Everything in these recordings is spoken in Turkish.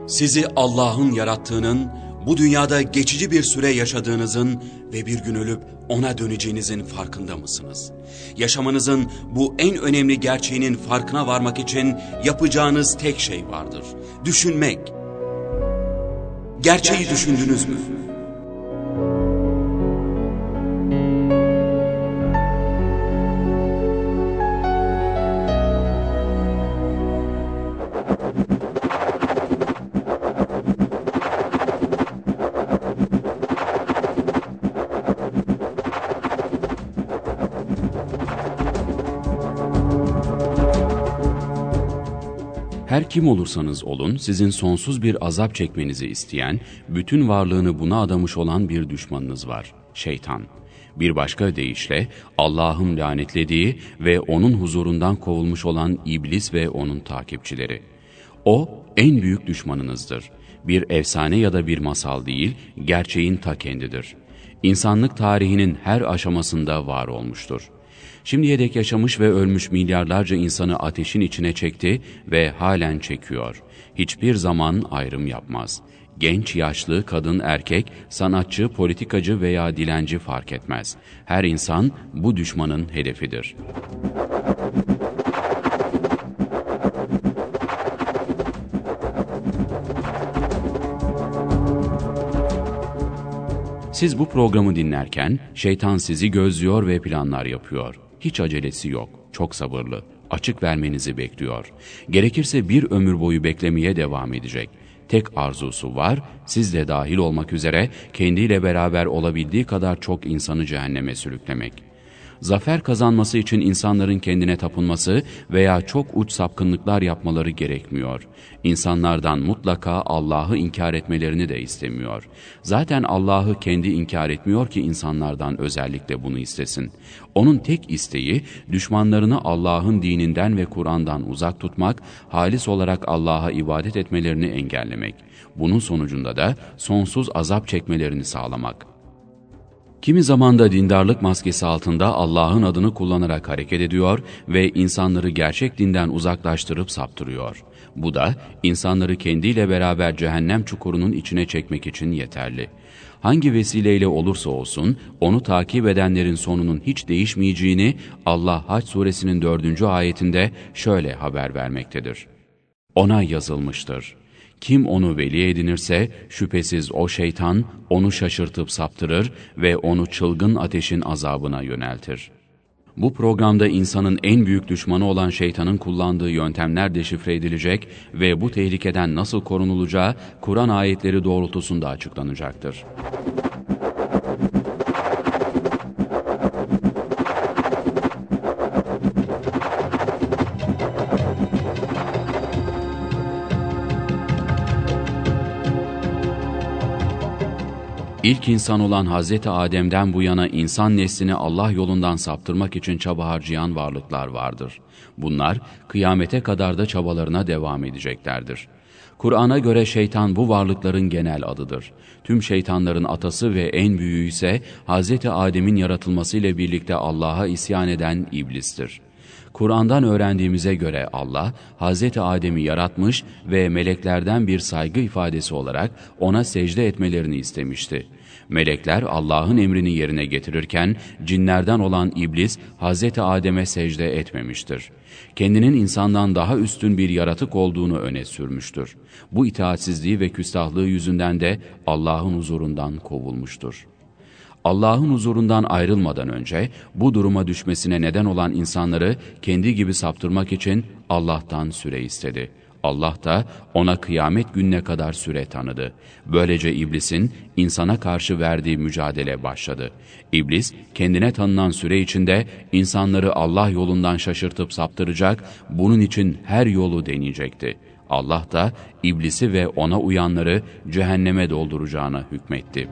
Sizi Allah'ın yarattığının, bu dünyada geçici bir süre yaşadığınızın ve bir gün ölüp ona döneceğinizin farkında mısınız? Yaşamanızın bu en önemli gerçeğinin farkına varmak için yapacağınız tek şey vardır. Düşünmek. Gerçeği düşündünüz mü? Her kim olursanız olun, sizin sonsuz bir azap çekmenizi isteyen, bütün varlığını buna adamış olan bir düşmanınız var, şeytan. Bir başka deyişle, Allah'ın lanetlediği ve onun huzurundan kovulmuş olan iblis ve onun takipçileri. O, en büyük düşmanınızdır. Bir efsane ya da bir masal değil, gerçeğin ta kendidir. İnsanlık tarihinin her aşamasında var olmuştur. Şimdiye dek yaşamış ve ölmüş milyarlarca insanı ateşin içine çekti ve halen çekiyor. Hiçbir zaman ayrım yapmaz. Genç, yaşlı, kadın, erkek, sanatçı, politikacı veya dilenci fark etmez. Her insan bu düşmanın hedefidir. Siz bu programı dinlerken şeytan sizi gözlüyor ve planlar yapıyor. Hiç acelesi yok, çok sabırlı, açık vermenizi bekliyor. Gerekirse bir ömür boyu beklemeye devam edecek. Tek arzusu var, siz de dahil olmak üzere kendiyle beraber olabildiği kadar çok insanı cehenneme sürüklemek. Zafer kazanması için insanların kendine tapınması veya çok uç sapkınlıklar yapmaları gerekmiyor. İnsanlardan mutlaka Allah'ı inkar etmelerini de istemiyor. Zaten Allah'ı kendi inkar etmiyor ki insanlardan özellikle bunu istesin. Onun tek isteği düşmanlarını Allah'ın dininden ve Kur'an'dan uzak tutmak, halis olarak Allah'a ibadet etmelerini engellemek. Bunun sonucunda da sonsuz azap çekmelerini sağlamak. Kimi zaman da dindarlık maskesi altında Allah'ın adını kullanarak hareket ediyor ve insanları gerçek dinden uzaklaştırıp saptırıyor. Bu da insanları kendiyle beraber cehennem çukurunun içine çekmek için yeterli. Hangi vesileyle olursa olsun onu takip edenlerin sonunun hiç değişmeyeceğini Allah Hac suresinin 4. ayetinde şöyle haber vermektedir. Ona yazılmıştır. Kim onu veli edinirse şüphesiz o şeytan onu şaşırtıp saptırır ve onu çılgın ateşin azabına yöneltir. Bu programda insanın en büyük düşmanı olan şeytanın kullandığı yöntemler deşifre edilecek ve bu tehlikeden nasıl korunulacağı Kur'an ayetleri doğrultusunda açıklanacaktır. İlk insan olan Hazreti Adem'den bu yana insan neslini Allah yolundan saptırmak için çaba harcayan varlıklar vardır. Bunlar kıyamete kadar da çabalarına devam edeceklerdir. Kur'an'a göre şeytan bu varlıkların genel adıdır. Tüm şeytanların atası ve en büyüğü ise Hazreti Adem'in yaratılmasıyla birlikte Allah'a isyan eden iblistir. Kur'an'dan öğrendiğimize göre Allah, Hazreti Adem'i yaratmış ve meleklerden bir saygı ifadesi olarak ona secde etmelerini istemişti. Melekler Allah'ın emrini yerine getirirken, cinlerden olan iblis Hazreti Adem'e secde etmemiştir. Kendinin insandan daha üstün bir yaratık olduğunu öne sürmüştür. Bu itaatsizliği ve küstahlığı yüzünden de Allah'ın huzurundan kovulmuştur. Allah'ın huzurundan ayrılmadan önce bu duruma düşmesine neden olan insanları kendi gibi saptırmak için Allah'tan süre istedi. Allah da ona kıyamet gününe kadar süre tanıdı. Böylece iblisin insana karşı verdiği mücadele başladı. İblis kendine tanınan süre içinde insanları Allah yolundan şaşırtıp saptıracak, bunun için her yolu deneyecekti. Allah da iblisi ve ona uyanları cehenneme dolduracağına hükmetti.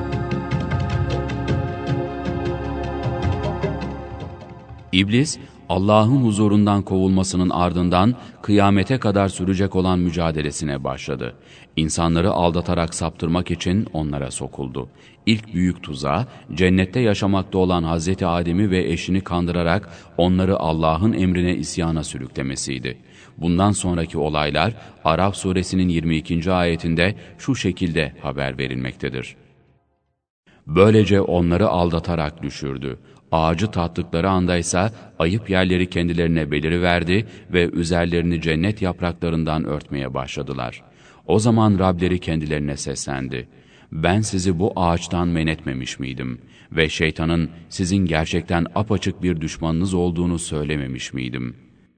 İblis, Allah'ın huzurundan kovulmasının ardından kıyamete kadar sürecek olan mücadelesine başladı. İnsanları aldatarak saptırmak için onlara sokuldu. İlk büyük tuzağı, cennette yaşamakta olan Hazreti Adem'i ve eşini kandırarak onları Allah'ın emrine isyana sürüklemesiydi. Bundan sonraki olaylar Araf suresinin 22. ayetinde şu şekilde haber verilmektedir. Böylece onları aldatarak düşürdü. Ağacı tattıkları andaysa ayıp yerleri kendilerine beliriverdi ve üzerlerini cennet yapraklarından örtmeye başladılar. O zaman Rableri kendilerine seslendi. Ben sizi bu ağaçtan men etmemiş miydim? Ve şeytanın sizin gerçekten apaçık bir düşmanınız olduğunu söylememiş miydim?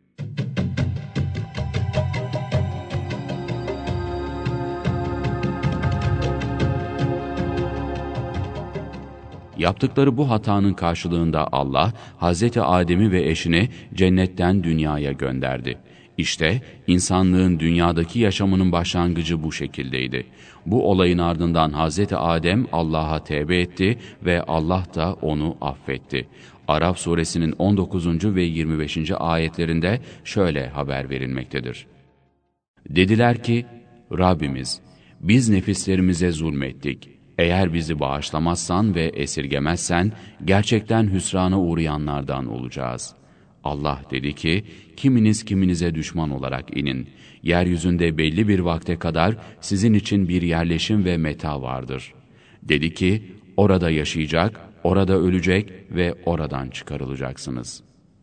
Yaptıkları bu hatanın karşılığında Allah, Hazreti Adem'i ve eşini cennetten dünyaya gönderdi. İşte insanlığın dünyadaki yaşamının başlangıcı bu şekildeydi. Bu olayın ardından Hazreti Adem Allah'a tevbe etti ve Allah da onu affetti. Araf suresinin 19. ve 25. ayetlerinde şöyle haber verilmektedir. Dediler ki, Rabbimiz, biz nefislerimize zulmettik. Eğer bizi bağışlamazsan ve esirgemezsen gerçekten hüsrana uğrayanlardan olacağız. Allah dedi ki, kiminiz kiminize düşman olarak inin. Yeryüzünde belli bir vakte kadar sizin için bir yerleşim ve meta vardır. Dedi ki, orada yaşayacak, orada ölecek ve oradan çıkarılacaksınız.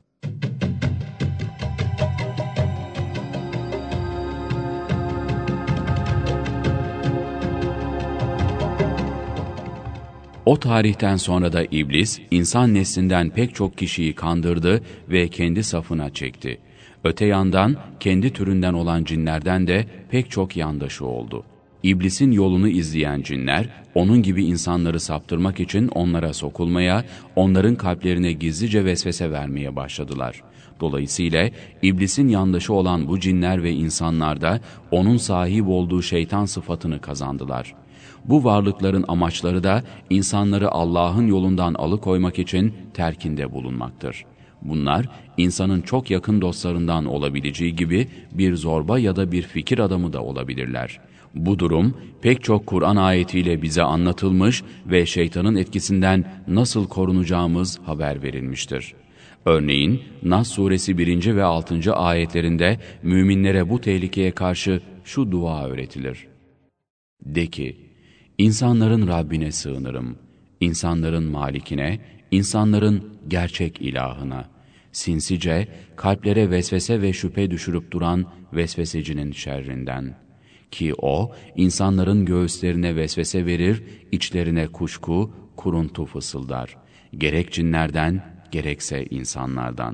O tarihten sonra da iblis, insan neslinden pek çok kişiyi kandırdı ve kendi safına çekti. Öte yandan, kendi türünden olan cinlerden de pek çok yandaşı oldu. İblisin yolunu izleyen cinler, onun gibi insanları saptırmak için onlara sokulmaya, onların kalplerine gizlice vesvese vermeye başladılar. Dolayısıyla iblisin yandaşı olan bu cinler ve insanlar da onun sahip olduğu şeytan sıfatını kazandılar. Bu varlıkların amaçları da insanları Allah'ın yolundan alıkoymak için terkinde bulunmaktır. Bunlar, insanın çok yakın dostlarından olabileceği gibi bir zorba ya da bir fikir adamı da olabilirler. Bu durum pek çok Kur'an ayetiyle bize anlatılmış ve şeytanın etkisinden nasıl korunacağımız haber verilmiştir. Örneğin Nas suresi 1. ve 6. ayetlerinde müminlere bu tehlikeye karşı şu dua öğretilir. De ki, İnsanların Rabbine sığınırım, insanların Malikine, insanların gerçek ilahına, sinsice, kalplere vesvese ve şüphe düşürüp duran vesvesecinin şerrinden. Ki o, insanların göğüslerine vesvese verir, içlerine kuşku, kuruntu fısıldar. Gerek cinlerden, gerekse insanlardan.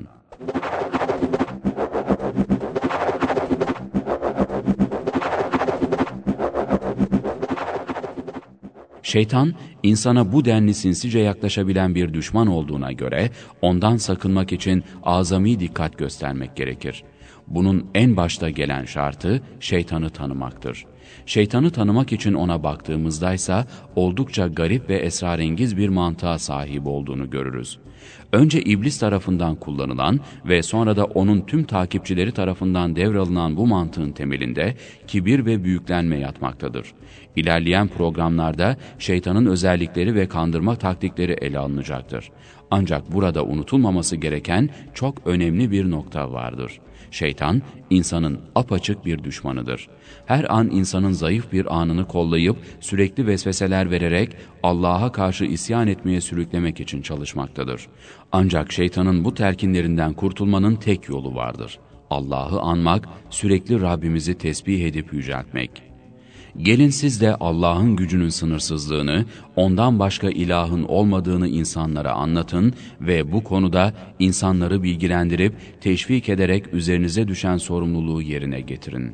Şeytan, insana bu denli sinsice yaklaşabilen bir düşman olduğuna göre, ondan sakınmak için azami dikkat göstermek gerekir. Bunun en başta gelen şartı, şeytanı tanımaktır. Şeytanı tanımak için ona baktığımızdaysa, oldukça garip ve esrarengiz bir mantığa sahip olduğunu görürüz. Önce iblis tarafından kullanılan ve sonra da onun tüm takipçileri tarafından devralınan bu mantığın temelinde kibir ve büyüklenme yatmaktadır. İlerleyen programlarda şeytanın özellikleri ve kandırma taktikleri ele alınacaktır. Ancak burada unutulmaması gereken çok önemli bir nokta vardır. Şeytan, insanın apaçık bir düşmanıdır. Her an insanın zayıf bir anını kollayıp sürekli vesveseler vererek Allah'a karşı isyan etmeye sürüklemek için çalışmaktadır. Ancak şeytanın bu telkinlerinden kurtulmanın tek yolu vardır. Allah'ı anmak, sürekli Rabbimizi tesbih edip yüceltmek. Gelin siz de Allah'ın gücünün sınırsızlığını, ondan başka ilahın olmadığını insanlara anlatın ve bu konuda insanları bilgilendirip teşvik ederek üzerinize düşen sorumluluğu yerine getirin.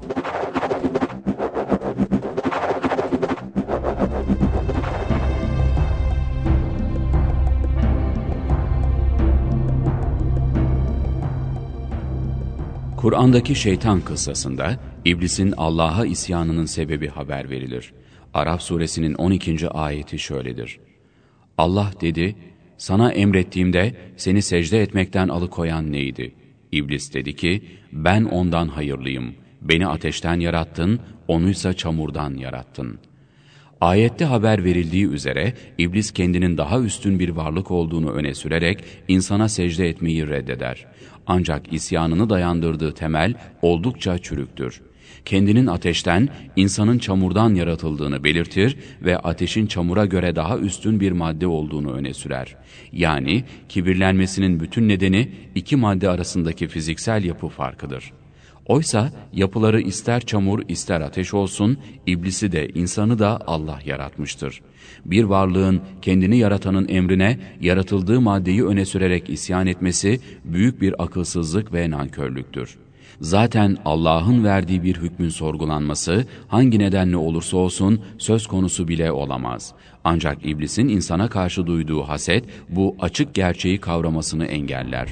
Kur'an'daki şeytan kıssasında İblisin Allah'a isyanının sebebi haber verilir. Araf suresinin 12. ayeti şöyledir. Allah dedi, Sana emrettiğimde seni secde etmekten alıkoyan neydi? İblis dedi ki, ben ondan hayırlıyım. Beni ateşten yarattın, onuysa çamurdan yarattın. Ayette haber verildiği üzere iblis kendinin daha üstün bir varlık olduğunu öne sürerek insana secde etmeyi reddeder. Ancak isyanını dayandırdığı temel oldukça çürüktür. Kendinin ateşten, insanın çamurdan yaratıldığını belirtir ve ateşin çamura göre daha üstün bir madde olduğunu öne sürer. Yani kibirlenmesinin bütün nedeni iki madde arasındaki fiziksel yapı farkıdır. Oysa yapıları ister çamur ister ateş olsun, iblisi de insanı da Allah yaratmıştır. Bir varlığın kendini yaratanın emrine yaratıldığı maddeyi öne sürerek isyan etmesi büyük bir akılsızlık ve nankörlüktür. Zaten Allah'ın verdiği bir hükmün sorgulanması hangi nedenle olursa olsun söz konusu bile olamaz. Ancak iblisin insana karşı duyduğu haset bu açık gerçeği kavramasını engeller.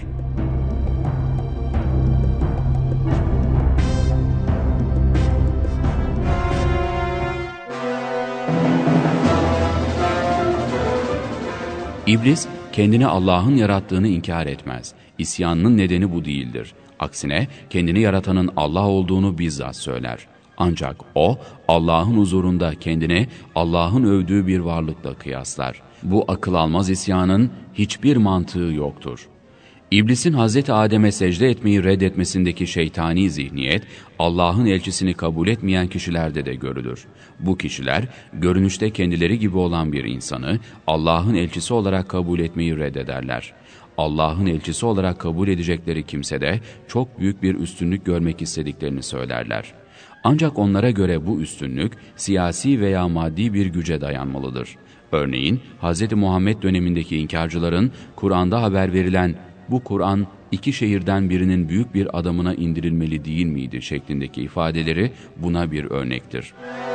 İblis, kendini Allah'ın yarattığını inkar etmez. İsyanının nedeni bu değildir. Aksine kendini yaratanın Allah olduğunu bizzat söyler. Ancak o, Allah'ın huzurunda kendini Allah'ın övdüğü bir varlıkla kıyaslar. Bu akıl almaz isyanın hiçbir mantığı yoktur. İblisin Hazreti Adem'e secde etmeyi reddetmesindeki şeytani zihniyet, Allah'ın elçisini kabul etmeyen kişilerde de görülür. Bu kişiler, görünüşte kendileri gibi olan bir insanı Allah'ın elçisi olarak kabul etmeyi reddederler. Allah'ın elçisi olarak kabul edecekleri kimse de çok büyük bir üstünlük görmek istediklerini söylerler. Ancak onlara göre bu üstünlük siyasi veya maddi bir güce dayanmalıdır. Örneğin Hz. Muhammed dönemindeki inkarcıların Kur'an'da haber verilen "Bu Kur'an iki şehirden birinin büyük bir adamına indirilmeli değil miydi?" şeklindeki ifadeleri buna bir örnektir.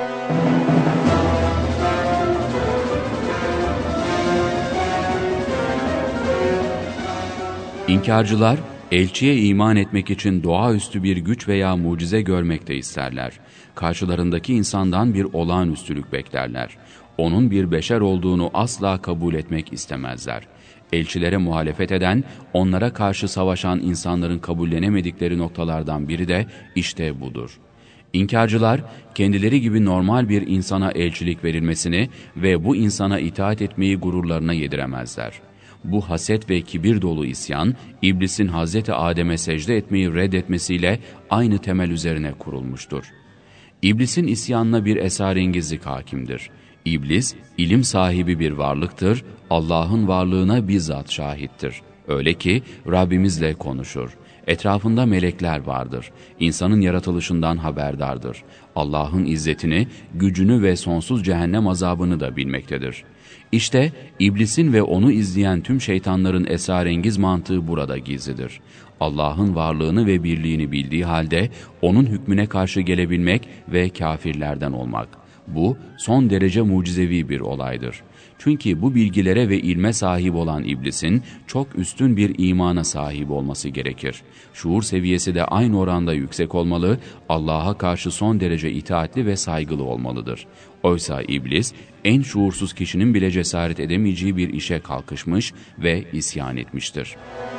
İnkarcılar, elçiye iman etmek için doğaüstü bir güç veya mucize görmek de isterler. Karşılarındaki insandan bir olağanüstülük beklerler. Onun bir beşer olduğunu asla kabul etmek istemezler. Elçilere muhalefet eden, onlara karşı savaşan insanların kabullenemedikleri noktalardan biri de işte budur. İnkarcılar, kendileri gibi normal bir insana elçilik verilmesini ve bu insana itaat etmeyi gururlarına yediremezler. Bu haset ve kibir dolu isyan, iblisin Hazreti Adem'e secde etmeyi reddetmesiyle aynı temel üzerine kurulmuştur. İblisin isyanına bir esarengizlik hakimdir. İblis, ilim sahibi bir varlıktır, Allah'ın varlığına bizzat şahittir. Öyle ki Rabbimizle konuşur. Etrafında melekler vardır. İnsanın yaratılışından haberdardır. Allah'ın izzetini, gücünü ve sonsuz cehennem azabını da bilmektedir. İşte iblisin ve onu izleyen tüm şeytanların esrarengiz mantığı burada gizlidir. Allah'ın varlığını ve birliğini bildiği halde onun hükmüne karşı gelebilmek ve kafirlerden olmak. Bu son derece mucizevi bir olaydır. Çünkü bu bilgilere ve ilme sahip olan iblisin çok üstün bir imana sahip olması gerekir. Şuur seviyesi de aynı oranda yüksek olmalı, Allah'a karşı son derece itaatli ve saygılı olmalıdır. Oysa iblis, en şuursuz kişinin bile cesaret edemeyeceği bir işe kalkışmış ve isyan etmiştir.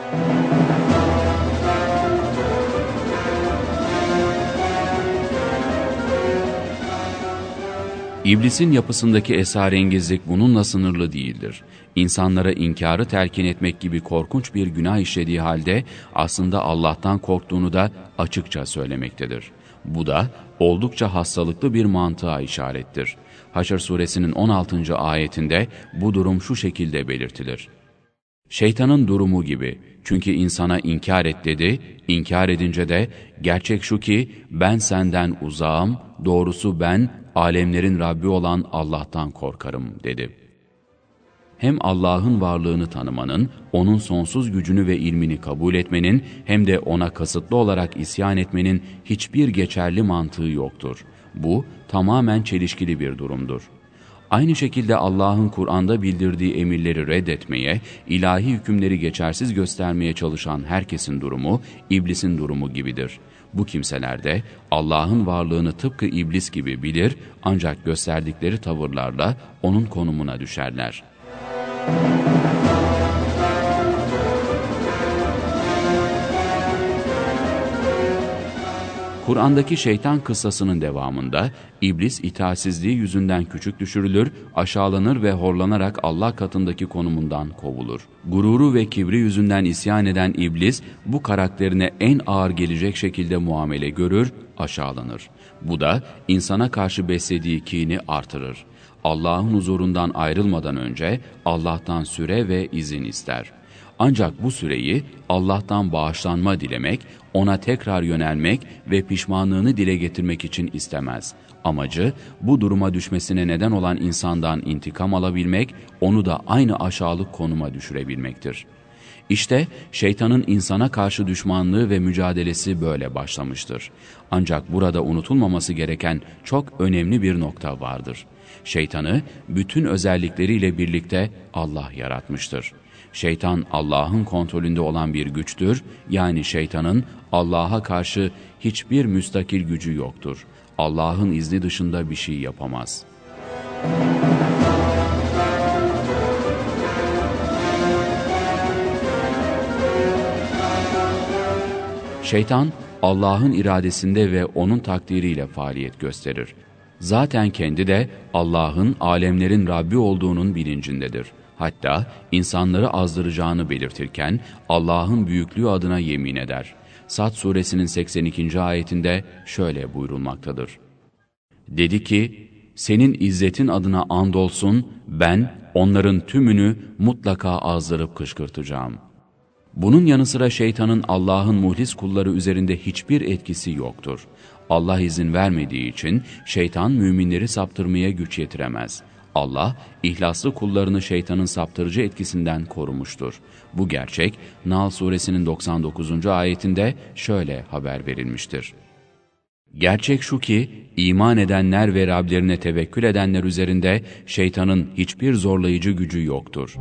İblisin yapısındaki esarengizlik bununla sınırlı değildir. İnsanlara inkarı telkin etmek gibi korkunç bir günah işlediği halde aslında Allah'tan korktuğunu da açıkça söylemektedir. Bu da oldukça hastalıklı bir mantığa işarettir. Haşr suresinin 16. ayetinde bu durum şu şekilde belirtilir. Şeytanın durumu gibi. Çünkü insana inkar et dedi, inkar edince de gerçek şu ki ben senden uzağım, doğrusu ben alemlerin Rabbi olan Allah'tan korkarım dedi. Hem Allah'ın varlığını tanımanın, onun sonsuz gücünü ve ilmini kabul etmenin hem de ona kasıtlı olarak isyan etmenin hiçbir geçerli mantığı yoktur. Bu tamamen çelişkili bir durumdur. Aynı şekilde Allah'ın Kur'an'da bildirdiği emirleri reddetmeye, ilahi hükümleri geçersiz göstermeye çalışan herkesin durumu, iblisin durumu gibidir. Bu kimseler de Allah'ın varlığını tıpkı iblis gibi bilir ancak gösterdikleri tavırlarla onun konumuna düşerler. Kur'an'daki şeytan kıssasının devamında iblis itaatsizliği yüzünden küçük düşürülür, aşağılanır ve horlanarak Allah katındaki konumundan kovulur. Gururu ve kibri yüzünden isyan eden iblis bu karakterine en ağır gelecek şekilde muamele görür, aşağılanır. Bu da insana karşı beslediği kini artırır. Allah'ın huzurundan ayrılmadan önce Allah'tan süre ve izin ister. Ancak bu süreyi Allah'tan bağışlanma dilemek, ona tekrar yönelmek ve pişmanlığını dile getirmek için istemez. Amacı bu duruma düşmesine neden olan insandan intikam alabilmek, onu da aynı aşağılık konuma düşürebilmektir. İşte şeytanın insana karşı düşmanlığı ve mücadelesi böyle başlamıştır. Ancak burada unutulmaması gereken çok önemli bir nokta vardır. Şeytanı bütün özellikleriyle birlikte Allah yaratmıştır. Şeytan Allah'ın kontrolünde olan bir güçtür, yani şeytanın Allah'a karşı hiçbir müstakil gücü yoktur. Allah'ın izni dışında bir şey yapamaz. Şeytan, Allah'ın iradesinde ve onun takdiriyle faaliyet gösterir. Zaten kendi de Allah'ın alemlerin Rabbi olduğunun bilincindedir. Hatta insanları azdıracağını belirtirken Allah'ın büyüklüğü adına yemin eder. Sad suresinin 82. ayetinde şöyle buyurulmaktadır. Dedi ki, senin izzetin adına andolsun ben onların tümünü mutlaka azdırıp kışkırtacağım. Bunun yanı sıra şeytanın Allah'ın muhlis kulları üzerinde hiçbir etkisi yoktur. Allah izin vermediği için şeytan müminleri saptırmaya güç yetiremez. Allah, ihlaslı kullarını şeytanın saptırıcı etkisinden korumuştur. Bu gerçek, Nahl suresinin 99. ayetinde şöyle haber verilmiştir. Gerçek şu ki, iman edenler ve Rablerine tevekkül edenler üzerinde şeytanın hiçbir zorlayıcı gücü yoktur.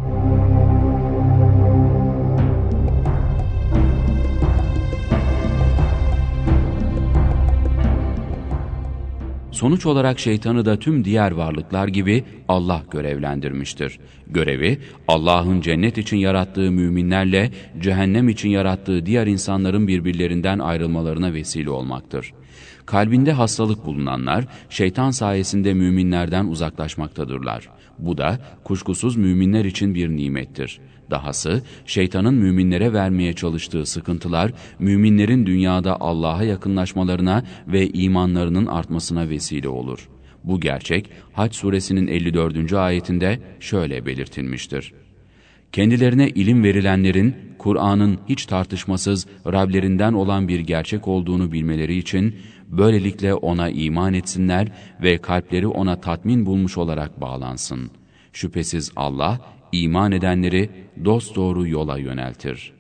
Sonuç olarak şeytanı da tüm diğer varlıklar gibi Allah görevlendirmiştir. Görevi, Allah'ın cennet için yarattığı müminlerle cehennem için yarattığı diğer insanların birbirlerinden ayrılmalarına vesile olmaktır. Kalbinde hastalık bulunanlar, şeytan sayesinde müminlerden uzaklaşmaktadırlar. Bu da kuşkusuz müminler için bir nimettir. Dahası şeytanın müminlere vermeye çalıştığı sıkıntılar, müminlerin dünyada Allah'a yakınlaşmalarına ve imanlarının artmasına vesile olur. Bu gerçek, Hac suresinin 54. ayetinde şöyle belirtilmiştir. Kendilerine ilim verilenlerin, Kur'an'ın hiç tartışmasız Rablerinden olan bir gerçek olduğunu bilmeleri için, böylelikle ona iman etsinler ve kalpleri ona tatmin bulmuş olarak bağlansın. Şüphesiz Allah, iman edenleri dosdoğru yola yöneltir.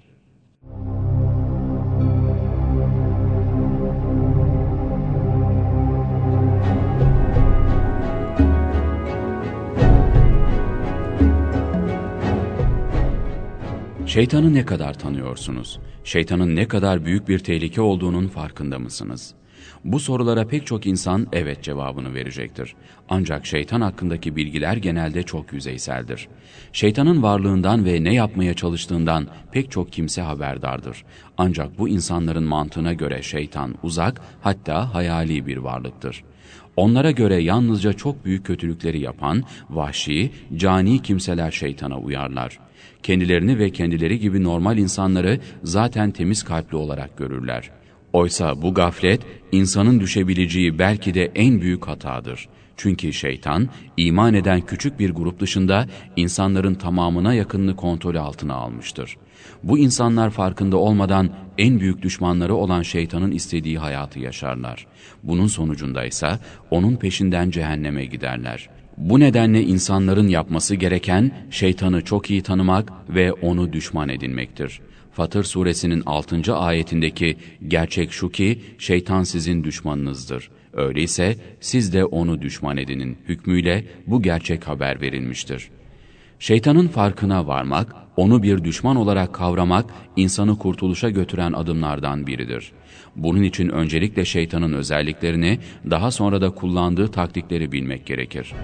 Şeytanı ne kadar tanıyorsunuz? Şeytanın ne kadar büyük bir tehlike olduğunun farkında mısınız? Bu sorulara pek çok insan evet cevabını verecektir. Ancak şeytan hakkındaki bilgiler genelde çok yüzeyseldir. Şeytanın varlığından ve ne yapmaya çalıştığından pek çok kimse haberdardır. Ancak bu insanların mantığına göre şeytan uzak, hatta hayali bir varlıktır. Onlara göre yalnızca çok büyük kötülükleri yapan, vahşi, cani kimseler şeytana uyarlar. Kendilerini ve kendileri gibi normal insanları zaten temiz kalpli olarak görürler. Oysa bu gaflet, insanın düşebileceği belki de en büyük hatadır. Çünkü şeytan, iman eden küçük bir grup dışında insanların tamamına yakınını kontrol altına almıştır. Bu insanlar farkında olmadan en büyük düşmanları olan şeytanın istediği hayatı yaşarlar. Bunun sonucunda ise onun peşinden cehenneme giderler. Bu nedenle insanların yapması gereken şeytanı çok iyi tanımak ve onu düşman edinmektir. Fatır suresinin 6. ayetindeki gerçek şu ki şeytan sizin düşmanınızdır. Öyleyse siz de onu düşman edinin hükmüyle bu gerçek haber verilmiştir. Şeytanın farkına varmak, onu bir düşman olarak kavramak, insanı kurtuluşa götüren adımlardan biridir. Bunun için öncelikle şeytanın özelliklerini, daha sonra da kullandığı taktikleri bilmek gerekir.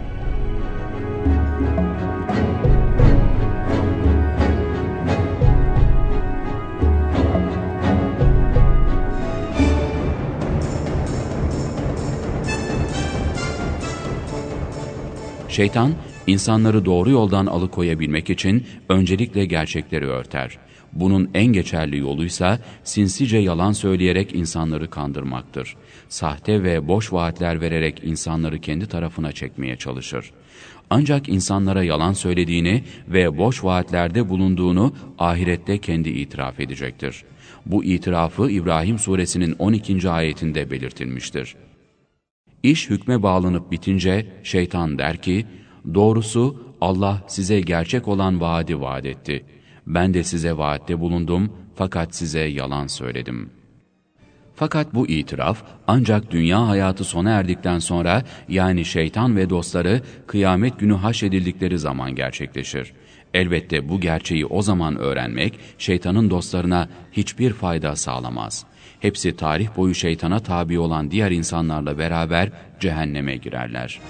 Şeytan, insanları doğru yoldan alıkoyabilmek için öncelikle gerçekleri örter. Bunun en geçerli yoluysa sinsice yalan söyleyerek insanları kandırmaktır. Sahte ve boş vaatler vererek insanları kendi tarafına çekmeye çalışır. Ancak insanlara yalan söylediğini ve boş vaatlerde bulunduğunu ahirette kendi itiraf edecektir. Bu itirafı İbrahim suresinin 12. ayetinde belirtilmiştir. İş hükme bağlanıp bitince şeytan der ki, doğrusu Allah size gerçek olan vaadi vaat etti. Ben de size vaatte bulundum fakat size yalan söyledim. Fakat bu itiraf ancak dünya hayatı sona erdikten sonra, yani şeytan ve dostları kıyamet günü haşredildikleri zaman gerçekleşir. Elbette bu gerçeği o zaman öğrenmek şeytanın dostlarına hiçbir fayda sağlamaz. Hepsi tarih boyu şeytana tabi olan diğer insanlarla beraber cehenneme girerler.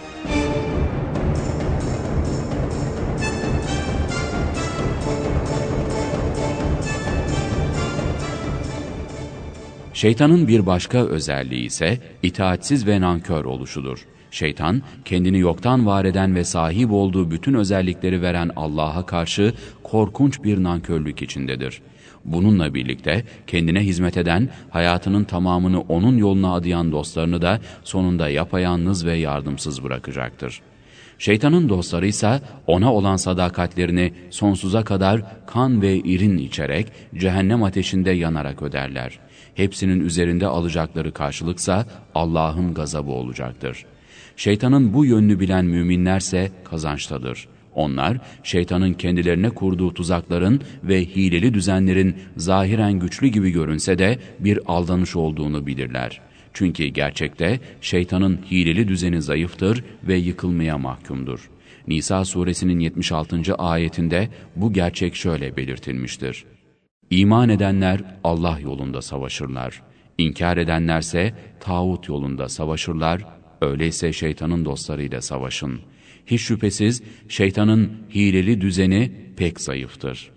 Şeytanın bir başka özelliği ise itaatsiz ve nankör oluşudur. Şeytan, kendini yoktan var eden ve sahip olduğu bütün özellikleri veren Allah'a karşı korkunç bir nankörlük içindedir. Bununla birlikte kendine hizmet eden, hayatının tamamını onun yoluna adayan dostlarını da sonunda yapayalnız ve yardımsız bırakacaktır. Şeytanın dostları ise ona olan sadakatlerini sonsuza kadar kan ve irin içerek cehennem ateşinde yanarak öderler. Hepsinin üzerinde alacakları karşılıksa Allah'ın gazabı olacaktır. Şeytanın bu yönünü bilen müminlerse kazançtadır. Onlar, şeytanın kendilerine kurduğu tuzakların ve hileli düzenlerin zahiren güçlü gibi görünse de bir aldanış olduğunu bilirler. Çünkü gerçekte şeytanın hileli düzeni zayıftır ve yıkılmaya mahkumdur. Nisa suresinin 76. ayetinde bu gerçek şöyle belirtilmiştir. İman edenler Allah yolunda savaşırlar. İnkar edenlerse tağut yolunda savaşırlar. Öyleyse şeytanın dostlarıyla savaşın. Hiç şüphesiz şeytanın hileli düzeni pek zayıftır.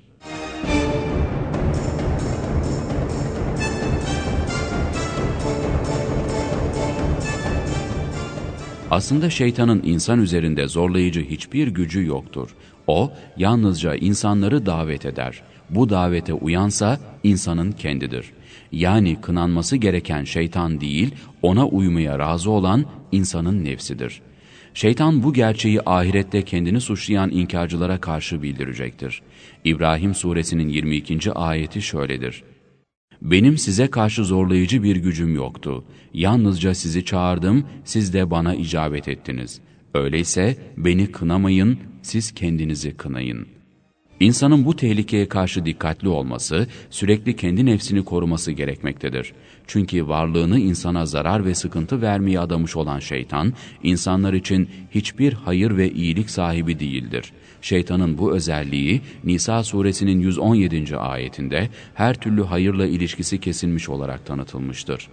Aslında şeytanın insan üzerinde zorlayıcı hiçbir gücü yoktur. O yalnızca insanları davet eder. Bu davete uyansa insanın kendidir. Yani kınanması gereken şeytan değil, ona uymaya razı olan insanın nefsidir. Şeytan bu gerçeği ahirette kendini suçlayan inkarcılara karşı bildirecektir. İbrahim suresinin 22. ayeti şöyledir. Benim size karşı zorlayıcı bir gücüm yoktu. Yalnızca sizi çağırdım, siz de bana icabet ettiniz. Öyleyse beni kınamayın, siz kendinizi kınayın. İnsanın bu tehlikeye karşı dikkatli olması, sürekli kendi nefsini koruması gerekmektedir. Çünkü varlığını insana zarar ve sıkıntı vermeye adamış olan şeytan, insanlar için hiçbir hayır ve iyilik sahibi değildir. Şeytanın bu özelliği, Nisa suresinin 117. ayetinde her türlü hayırla ilişkisi kesilmiş olarak tanıtılmıştır.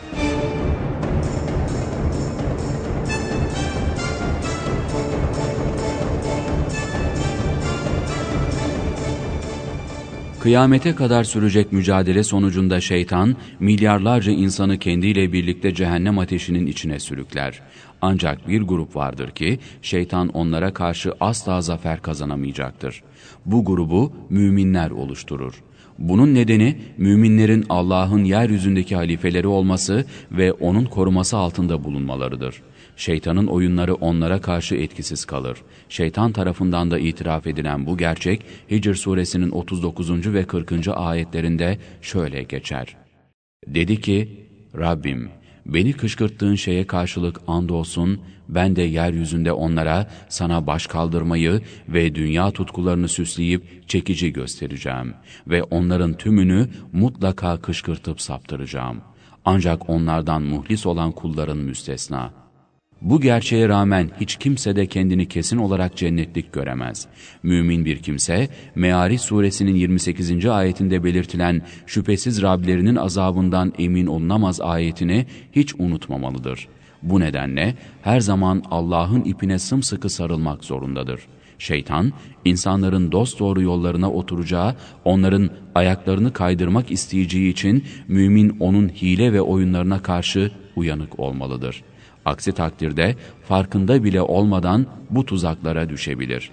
Kıyamete kadar sürecek mücadele sonucunda şeytan, milyarlarca insanı kendiyle birlikte cehennem ateşinin içine sürükler. Ancak bir grup vardır ki, şeytan onlara karşı asla zafer kazanamayacaktır. Bu grubu müminler oluşturur. Bunun nedeni, müminlerin Allah'ın yeryüzündeki halifeleri olması ve O'nun koruması altında bulunmalarıdır. Şeytanın oyunları onlara karşı etkisiz kalır. Şeytan tarafından da itiraf edilen bu gerçek, Hicr suresinin 39. ve 40. ayetlerinde şöyle geçer. Dedi ki, Rabbim, beni kışkırttığın şeye karşılık andolsun, ben de yeryüzünde onlara sana baş kaldırmayı ve dünya tutkularını süsleyip çekici göstereceğim ve onların tümünü mutlaka kışkırtıp saptıracağım. Ancak onlardan muhlis olan kulların müstesna. Bu gerçeğe rağmen hiç kimse de kendini kesin olarak cennetlik göremez. Mümin bir kimse, Me'ariç suresinin 28. ayetinde belirtilen şüphesiz Rablerinin azabından emin olunamaz ayetini hiç unutmamalıdır. Bu nedenle her zaman Allah'ın ipine sımsıkı sarılmak zorundadır. Şeytan, insanların dosdoğru yollarına oturacağı, onların ayaklarını kaydırmak isteyeceği için mümin onun hile ve oyunlarına karşı uyanık olmalıdır. Aksi takdirde farkında bile olmadan bu tuzaklara düşebilir.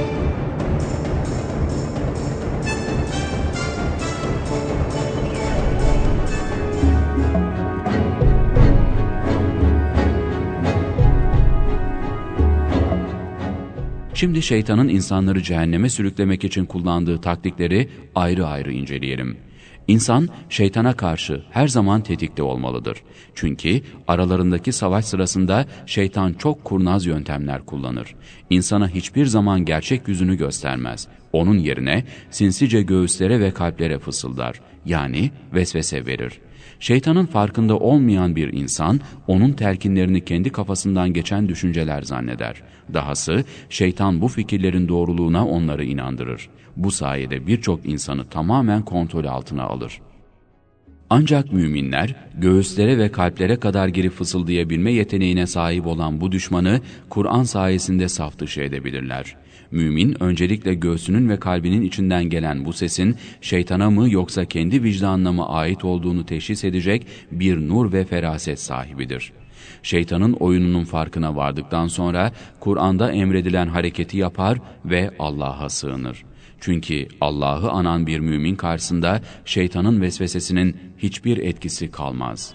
Şimdi şeytanın insanları cehenneme sürüklemek için kullandığı taktikleri ayrı ayrı inceleyelim. İnsan şeytana karşı her zaman tetikte olmalıdır. Çünkü aralarındaki savaş sırasında şeytan çok kurnaz yöntemler kullanır. İnsana hiçbir zaman gerçek yüzünü göstermez. Onun yerine sinsice göğüslere ve kalplere fısıldar. Yani vesvese verir. Şeytanın farkında olmayan bir insan, onun telkinlerini kendi kafasından geçen düşünceler zanneder. Dahası şeytan bu fikirlerin doğruluğuna onları inandırır. Bu sayede birçok insanı tamamen kontrol altına alır. Ancak müminler, göğüslere ve kalplere kadar girip fısıldayabilme yeteneğine sahip olan bu düşmanı, Kur'an sayesinde saf dışı edebilirler. Mümin, öncelikle göğsünün ve kalbinin içinden gelen bu sesin, şeytana mı yoksa kendi vicdanına mı ait olduğunu teşhis edecek bir nur ve feraset sahibidir. Şeytanın oyununun farkına vardıktan sonra, Kur'an'da emredilen hareketi yapar ve Allah'a sığınır. Çünkü Allah'ı anan bir mümin karşısında şeytanın vesvesesinin hiçbir etkisi kalmaz.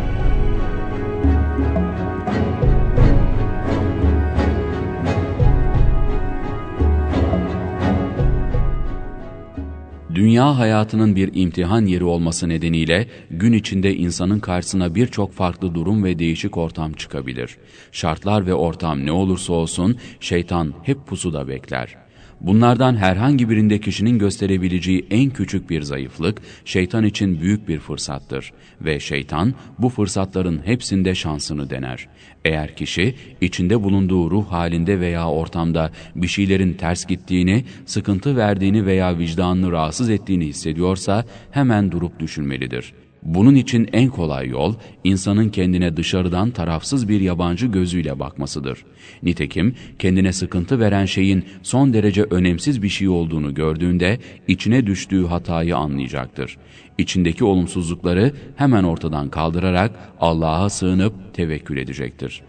Dünya hayatının bir imtihan yeri olması nedeniyle gün içinde insanın karşısına birçok farklı durum ve değişik ortam çıkabilir. Şartlar ve ortam ne olursa olsun şeytan hep pusuda bekler. Bunlardan herhangi birinde kişinin gösterebileceği en küçük bir zayıflık, şeytan için büyük bir fırsattır ve şeytan bu fırsatların hepsinde şansını dener. Eğer kişi içinde bulunduğu ruh halinde veya ortamda bir şeylerin ters gittiğini, sıkıntı verdiğini veya vicdanını rahatsız ettiğini hissediyorsa hemen durup düşünmelidir. Bunun için en kolay yol, insanın kendine dışarıdan tarafsız bir yabancı gözüyle bakmasıdır. Nitekim kendine sıkıntı veren şeyin son derece önemsiz bir şey olduğunu gördüğünde içine düştüğü hatayı anlayacaktır. İçindeki olumsuzlukları hemen ortadan kaldırarak Allah'a sığınıp tevekkül edecektir.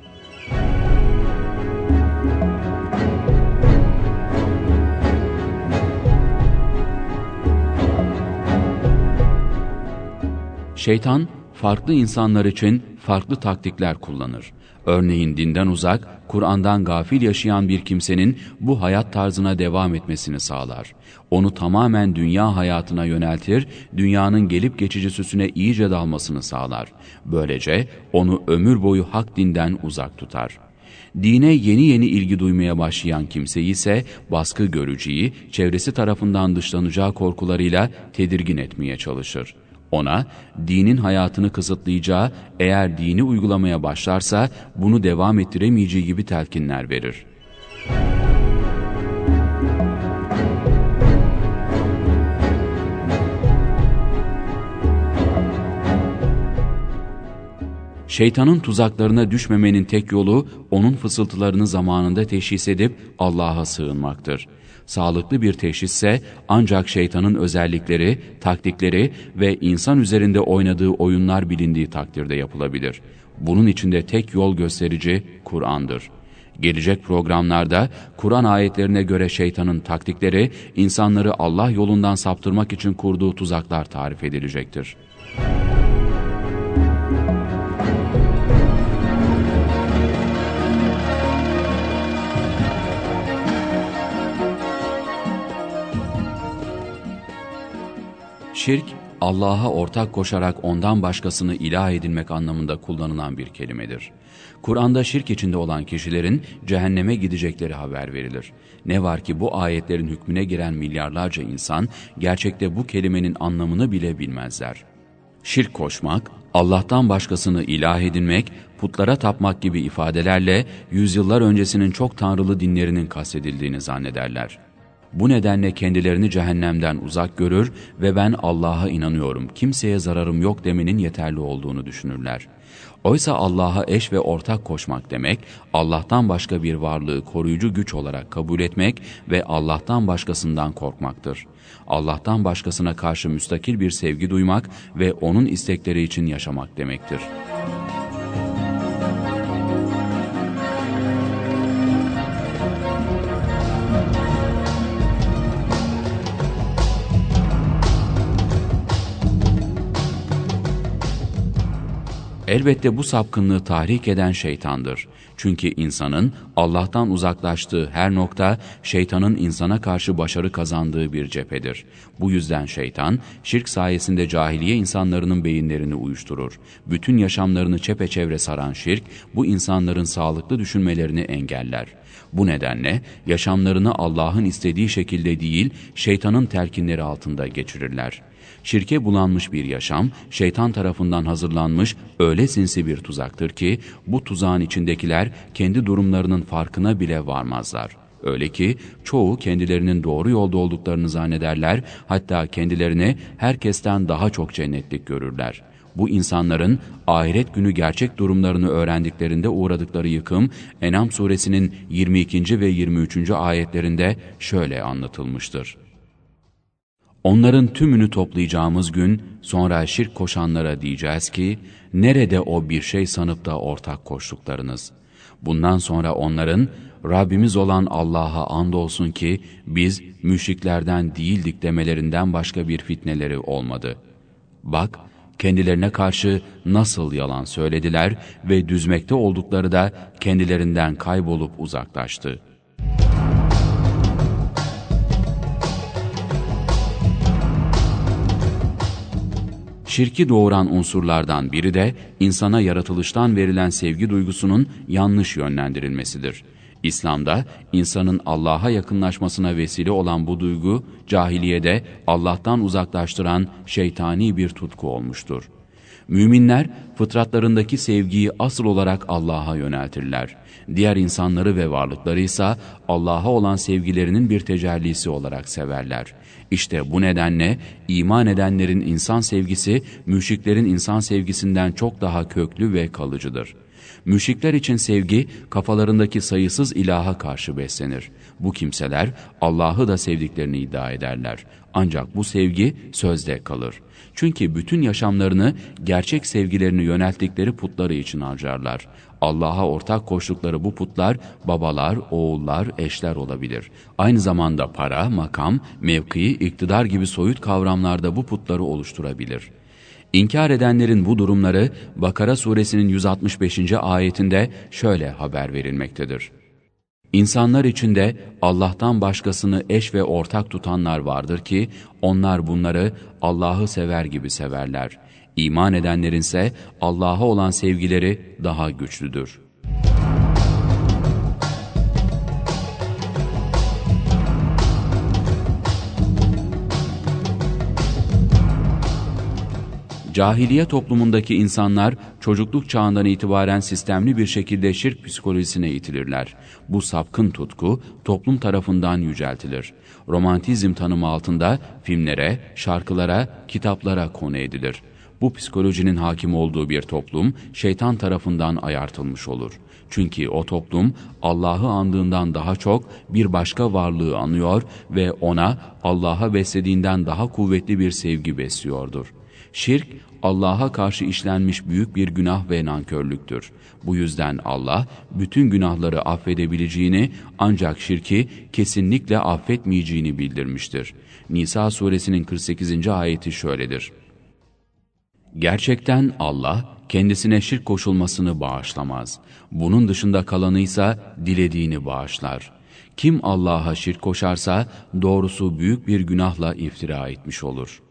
Şeytan, farklı insanlar için farklı taktikler kullanır. Örneğin dinden uzak, Kur'an'dan gafil yaşayan bir kimsenin bu hayat tarzına devam etmesini sağlar. Onu tamamen dünya hayatına yöneltir, dünyanın gelip geçici süsüne iyice dalmasını sağlar. Böylece onu ömür boyu hak dinden uzak tutar. Dine yeni yeni ilgi duymaya başlayan kimseyi ise baskı göreceği, çevresi tarafından dışlanacağı korkularıyla tedirgin etmeye çalışır. Ona dinin hayatını kısıtlayacağı, eğer dini uygulamaya başlarsa bunu devam ettiremeyeceği gibi telkinler verir. Şeytanın tuzaklarına düşmemenin tek yolu, onun fısıltılarını zamanında teşhis edip Allah'a sığınmaktır. Sağlıklı bir teşhisse ancak şeytanın özellikleri, taktikleri ve insan üzerinde oynadığı oyunlar bilindiği takdirde yapılabilir. Bunun için de tek yol gösterici Kur'an'dır. Gelecek programlarda Kur'an ayetlerine göre şeytanın taktikleri, insanları Allah yolundan saptırmak için kurduğu tuzaklar tarif edilecektir. Şirk, Allah'a ortak koşarak ondan başkasını ilah edinmek anlamında kullanılan bir kelimedir. Kur'an'da şirk içinde olan kişilerin cehenneme gidecekleri haber verilir. Ne var ki bu ayetlerin hükmüne giren milyarlarca insan gerçekte bu kelimenin anlamını bile bilmezler. Şirk koşmak, Allah'tan başkasını ilah edinmek, putlara tapmak gibi ifadelerle yüzyıllar öncesinin çok tanrılı dinlerinin kastedildiğini zannederler. Bu nedenle kendilerini cehennemden uzak görür ve ben Allah'a inanıyorum, kimseye zararım yok demenin yeterli olduğunu düşünürler. Oysa Allah'a eş ve ortak koşmak demek, Allah'tan başka bir varlığı koruyucu güç olarak kabul etmek ve Allah'tan başkasından korkmaktır. Allah'tan başkasına karşı müstakil bir sevgi duymak ve onun istekleri için yaşamak demektir. Elbette bu sapkınlığı tahrik eden şeytandır. Çünkü insanın Allah'tan uzaklaştığı her nokta, şeytanın insana karşı başarı kazandığı bir cephedir. Bu yüzden şeytan, şirk sayesinde cahiliye insanlarının beyinlerini uyuşturur. Bütün yaşamlarını çepeçevre saran şirk, bu insanların sağlıklı düşünmelerini engeller. Bu nedenle yaşamlarını Allah'ın istediği şekilde değil, şeytanın telkinleri altında geçirirler. Şirke bulanmış bir yaşam, şeytan tarafından hazırlanmış öyle sinsi bir tuzaktır ki, bu tuzağın içindekiler kendi durumlarının farkına bile varmazlar. Öyle ki çoğu kendilerinin doğru yolda olduklarını zannederler, hatta kendilerini herkesten daha çok cennetlik görürler. Bu insanların ahiret günü gerçek durumlarını öğrendiklerinde uğradıkları yıkım, En'am suresinin 22. ve 23. ayetlerinde şöyle anlatılmıştır. Onların tümünü toplayacağımız gün, sonra şirk koşanlara diyeceğiz ki, nerede o bir şey sanıp da ortak koştuklarınız? Bundan sonra onların, Rabbimiz olan Allah'a andolsun ki, biz müşriklerden değildik demelerinden başka bir fitneleri olmadı. Bak, kendilerine karşı nasıl yalan söylediler ve düzmekte oldukları da kendilerinden kaybolup uzaklaştı. Şirki doğuran unsurlardan biri de insana yaratılıştan verilen sevgi duygusunun yanlış yönlendirilmesidir. İslam'da insanın Allah'a yakınlaşmasına vesile olan bu duygu, cahiliyede Allah'tan uzaklaştıran şeytani bir tutku olmuştur. Müminler fıtratlarındaki sevgiyi asıl olarak Allah'a yöneltirler. Diğer insanları ve varlıkları ise Allah'a olan sevgilerinin bir tecellisi olarak severler. İşte bu nedenle iman edenlerin insan sevgisi, müşriklerin insan sevgisinden çok daha köklü ve kalıcıdır. Müşrikler için sevgi, kafalarındaki sayısız ilaha karşı beslenir. Bu kimseler Allah'ı da sevdiklerini iddia ederler. Ancak bu sevgi sözde kalır. Çünkü bütün yaşamlarını, gerçek sevgilerini yönelttikleri putları için harcarlar. Allah'a ortak koştukları bu putlar, babalar, oğullar, eşler olabilir. Aynı zamanda para, makam, mevki, iktidar gibi soyut kavramlarda bu putları oluşturabilir. İnkar edenlerin bu durumları Bakara suresinin 165. ayetinde şöyle haber verilmektedir. İnsanlar içinde Allah'tan başkasını eş ve ortak tutanlar vardır ki, onlar bunları Allah'ı sever gibi severler. İman edenlerin ise Allah'a olan sevgileri daha güçlüdür. Cahiliye toplumundaki insanlar çocukluk çağından itibaren sistemli bir şekilde şirk psikolojisine itilirler. Bu sapkın tutku toplum tarafından yüceltilir. Romantizm tanımı altında filmlere, şarkılara, kitaplara konu edilir. Bu psikolojinin hakim olduğu bir toplum şeytan tarafından ayartılmış olur. Çünkü o toplum Allah'ı andığından daha çok bir başka varlığı anıyor ve ona Allah'a beslediğinden daha kuvvetli bir sevgi besliyordur. Şirk, Allah'a karşı işlenmiş büyük bir günah ve nankörlüktür. Bu yüzden Allah, bütün günahları affedebileceğini, ancak şirki kesinlikle affetmeyeceğini bildirmiştir. Nisa suresinin 48. ayeti şöyledir. Gerçekten Allah, kendisine şirk koşulmasını bağışlamaz. Bunun dışında kalanıysa dilediğini bağışlar. Kim Allah'a şirk koşarsa, doğrusu büyük bir günahla iftira etmiş olur.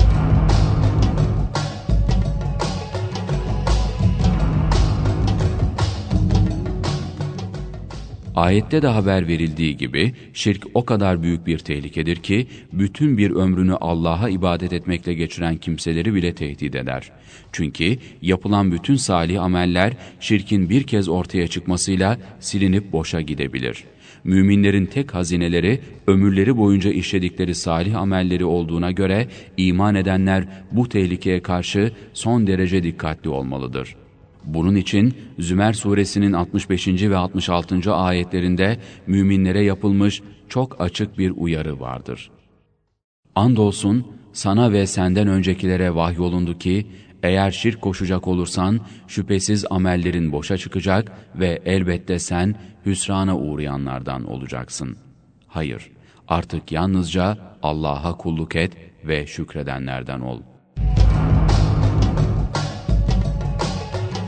Ayette de haber verildiği gibi şirk o kadar büyük bir tehlikedir ki bütün bir ömrünü Allah'a ibadet etmekle geçiren kimseleri bile tehdit eder. Çünkü yapılan bütün salih ameller şirkin bir kez ortaya çıkmasıyla silinip boşa gidebilir. Müminlerin tek hazineleri ömürleri boyunca işledikleri salih amelleri olduğuna göre iman edenler bu tehlikeye karşı son derece dikkatli olmalıdır. Bunun için Zümer suresinin 65. ve 66. ayetlerinde müminlere yapılmış çok açık bir uyarı vardır. Andolsun sana ve senden öncekilere vahyolundu ki, eğer şirk koşacak olursan şüphesiz amellerin boşa çıkacak ve elbette sen hüsrana uğrayanlardan olacaksın. Hayır, artık yalnızca Allah'a kulluk et ve şükredenlerden ol.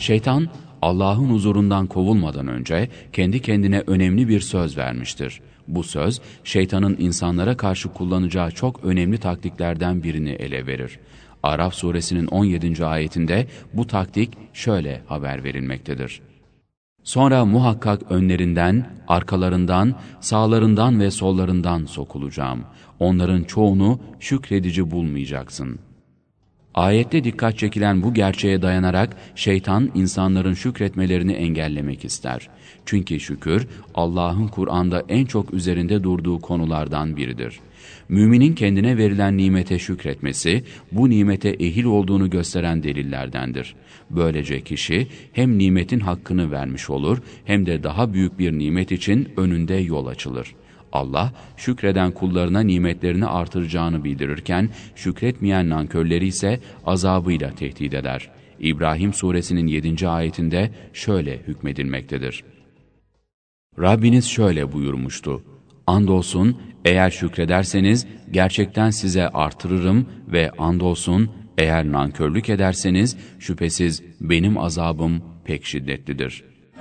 Şeytan, Allah'ın huzurundan kovulmadan önce kendi kendine önemli bir söz vermiştir. Bu söz, şeytanın insanlara karşı kullanacağı çok önemli taktiklerden birini ele verir. Araf suresinin 17. ayetinde bu taktik şöyle haber verilmektedir. Sonra muhakkak önlerinden, arkalarından, sağlarından ve sollarından sokulacağım. Onların çoğunu şükredici bulmayacaksın. Ayette dikkat çekilen bu gerçeğe dayanarak şeytan insanların şükretmelerini engellemek ister. Çünkü şükür Allah'ın Kur'an'da en çok üzerinde durduğu konulardan biridir. Müminin kendine verilen nimete şükretmesi, bu nimete ehil olduğunu gösteren delillerdendir. Böylece kişi hem nimetin hakkını vermiş olur, hem de daha büyük bir nimet için önünde yol açılır. Allah, şükreden kullarına nimetlerini artıracağını bildirirken, şükretmeyen nankörleri ise azabıyla tehdit eder. İbrahim suresinin 7. ayetinde şöyle hükmedilmektedir. Rabbiniz şöyle buyurmuştu: Andolsun eğer şükrederseniz gerçekten size artırırım ve andolsun eğer nankörlük ederseniz şüphesiz benim azabım pek şiddetlidir.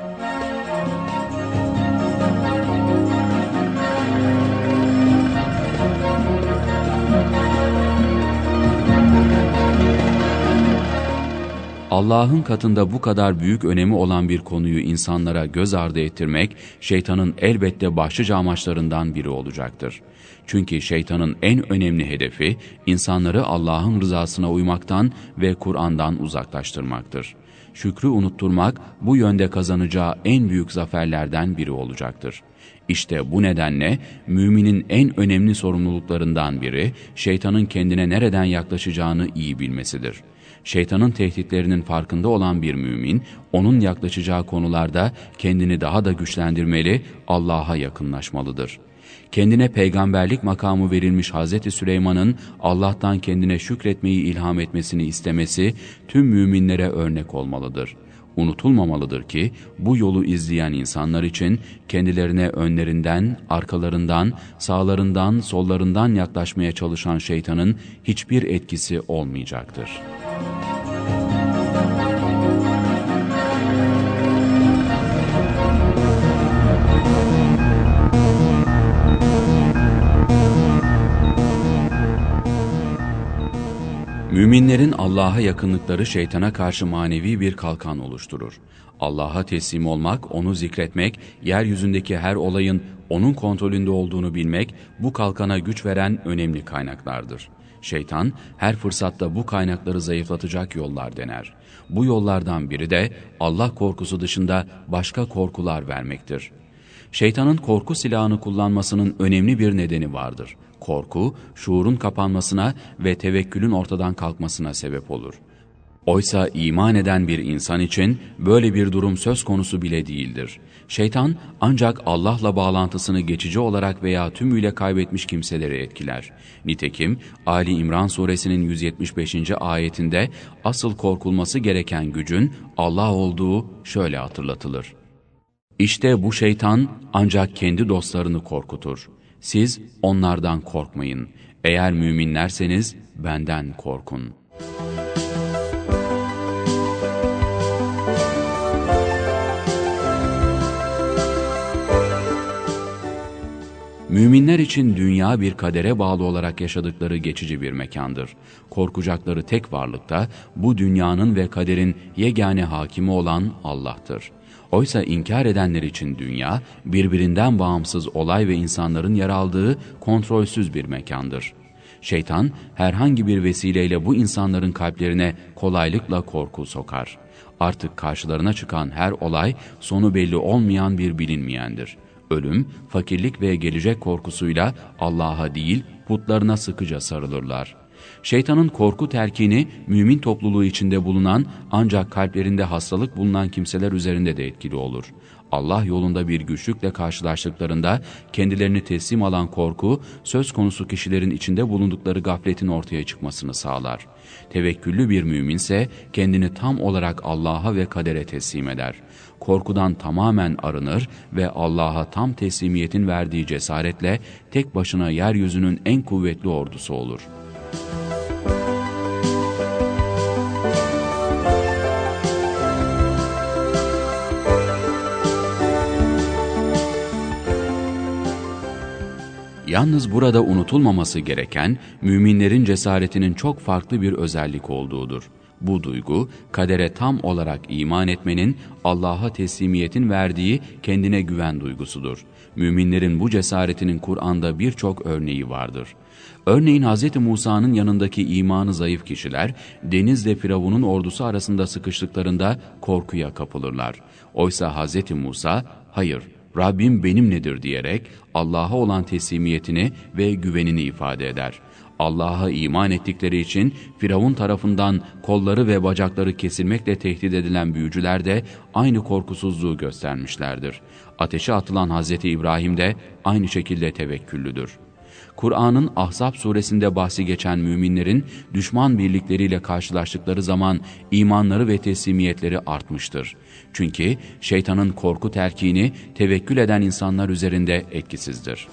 Allah'ın katında bu kadar büyük önemi olan bir konuyu insanlara göz ardı ettirmek, şeytanın elbette başlıca amaçlarından biri olacaktır. Çünkü şeytanın en önemli hedefi, insanları Allah'ın rızasına uymaktan ve Kur'an'dan uzaklaştırmaktır. Şükrü unutturmak, bu yönde kazanacağı en büyük zaferlerden biri olacaktır. İşte bu nedenle müminin en önemli sorumluluklarından biri, şeytanın kendine nereden yaklaşacağını iyi bilmesidir. Şeytanın tehditlerinin farkında olan bir mümin, onun yaklaşacağı konularda kendini daha da güçlendirmeli, Allah'a yakınlaşmalıdır. Kendine peygamberlik makamı verilmiş Hz. Süleyman'ın Allah'tan kendine şükretmeyi ilham etmesini istemesi tüm müminlere örnek olmalıdır. Unutulmamalıdır ki bu yolu izleyen insanlar için kendilerine önlerinden, arkalarından, sağlarından, sollarından yaklaşmaya çalışan şeytanın hiçbir etkisi olmayacaktır. Müminlerin Allah'a yakınlıkları şeytana karşı manevi bir kalkan oluşturur. Allah'a teslim olmak, onu zikretmek, yeryüzündeki her olayın onun kontrolünde olduğunu bilmek, bu kalkana güç veren önemli kaynaklardır. Şeytan her fırsatta bu kaynakları zayıflatacak yollar dener. Bu yollardan biri de Allah korkusu dışında başka korkular vermektir. Şeytanın korku silahını kullanmasının önemli bir nedeni vardır. Korku, şuurun kapanmasına ve tevekkülün ortadan kalkmasına sebep olur. Oysa iman eden bir insan için böyle bir durum söz konusu bile değildir. Şeytan ancak Allah'la bağlantısını geçici olarak veya tümüyle kaybetmiş kimseleri etkiler. Nitekim Ali İmran suresinin 175. ayetinde asıl korkulması gereken gücün Allah olduğu şöyle hatırlatılır. İşte bu şeytan ancak kendi dostlarını korkutur. Siz onlardan korkmayın. Eğer müminlerseniz benden korkun. Müminler için dünya bir kadere bağlı olarak yaşadıkları geçici bir mekandır. Korkacakları tek varlık da bu dünyanın ve kaderin yegane hakimi olan Allah'tır. Oysa inkar edenler için dünya, birbirinden bağımsız olay ve insanların yer aldığı kontrolsüz bir mekandır. Şeytan, herhangi bir vesileyle bu insanların kalplerine kolaylıkla korku sokar. Artık karşılarına çıkan her olay, sonu belli olmayan bir bilinmeyendir. Ölüm, fakirlik ve gelecek korkusuyla Allah'a değil, putlarına sıkıca sarılırlar. Şeytanın korku telkini mümin topluluğu içinde bulunan ancak kalplerinde hastalık bulunan kimseler üzerinde de etkili olur. Allah yolunda bir güçlükle karşılaştıklarında kendilerini teslim alan korku, söz konusu kişilerin içinde bulundukları gafletin ortaya çıkmasını sağlar. Tevekküllü bir müminse kendini tam olarak Allah'a ve kadere teslim eder. Korkudan tamamen arınır ve Allah'a tam teslimiyetin verdiği cesaretle tek başına yeryüzünün en kuvvetli ordusu olur. Yalnız burada unutulmaması gereken, müminlerin cesaretinin çok farklı bir özellik olduğudur. Bu duygu, kadere tam olarak iman etmenin, Allah'a teslimiyetin verdiği kendine güven duygusudur. Müminlerin bu cesaretinin Kur'an'da birçok örneği vardır. Örneğin Hz. Musa'nın yanındaki imanı zayıf kişiler, denizle Firavun'un ordusu arasında sıkıştıklarında korkuya kapılırlar. Oysa Hz. Musa, hayır, Rabbim benimledir diyerek Allah'a olan teslimiyetini ve güvenini ifade eder. Allah'a iman ettikleri için Firavun tarafından kolları ve bacakları kesilmekle tehdit edilen büyücüler de aynı korkusuzluğu göstermişlerdir. Ateşe atılan Hz. İbrahim de aynı şekilde tevekküllüdür. Kur'an'ın Ahzab suresinde bahsi geçen müminlerin düşman birlikleriyle karşılaştıkları zaman imanları ve teslimiyetleri artmıştır. Çünkü şeytanın korku telkini tevekkül eden insanlar üzerinde etkisizdir.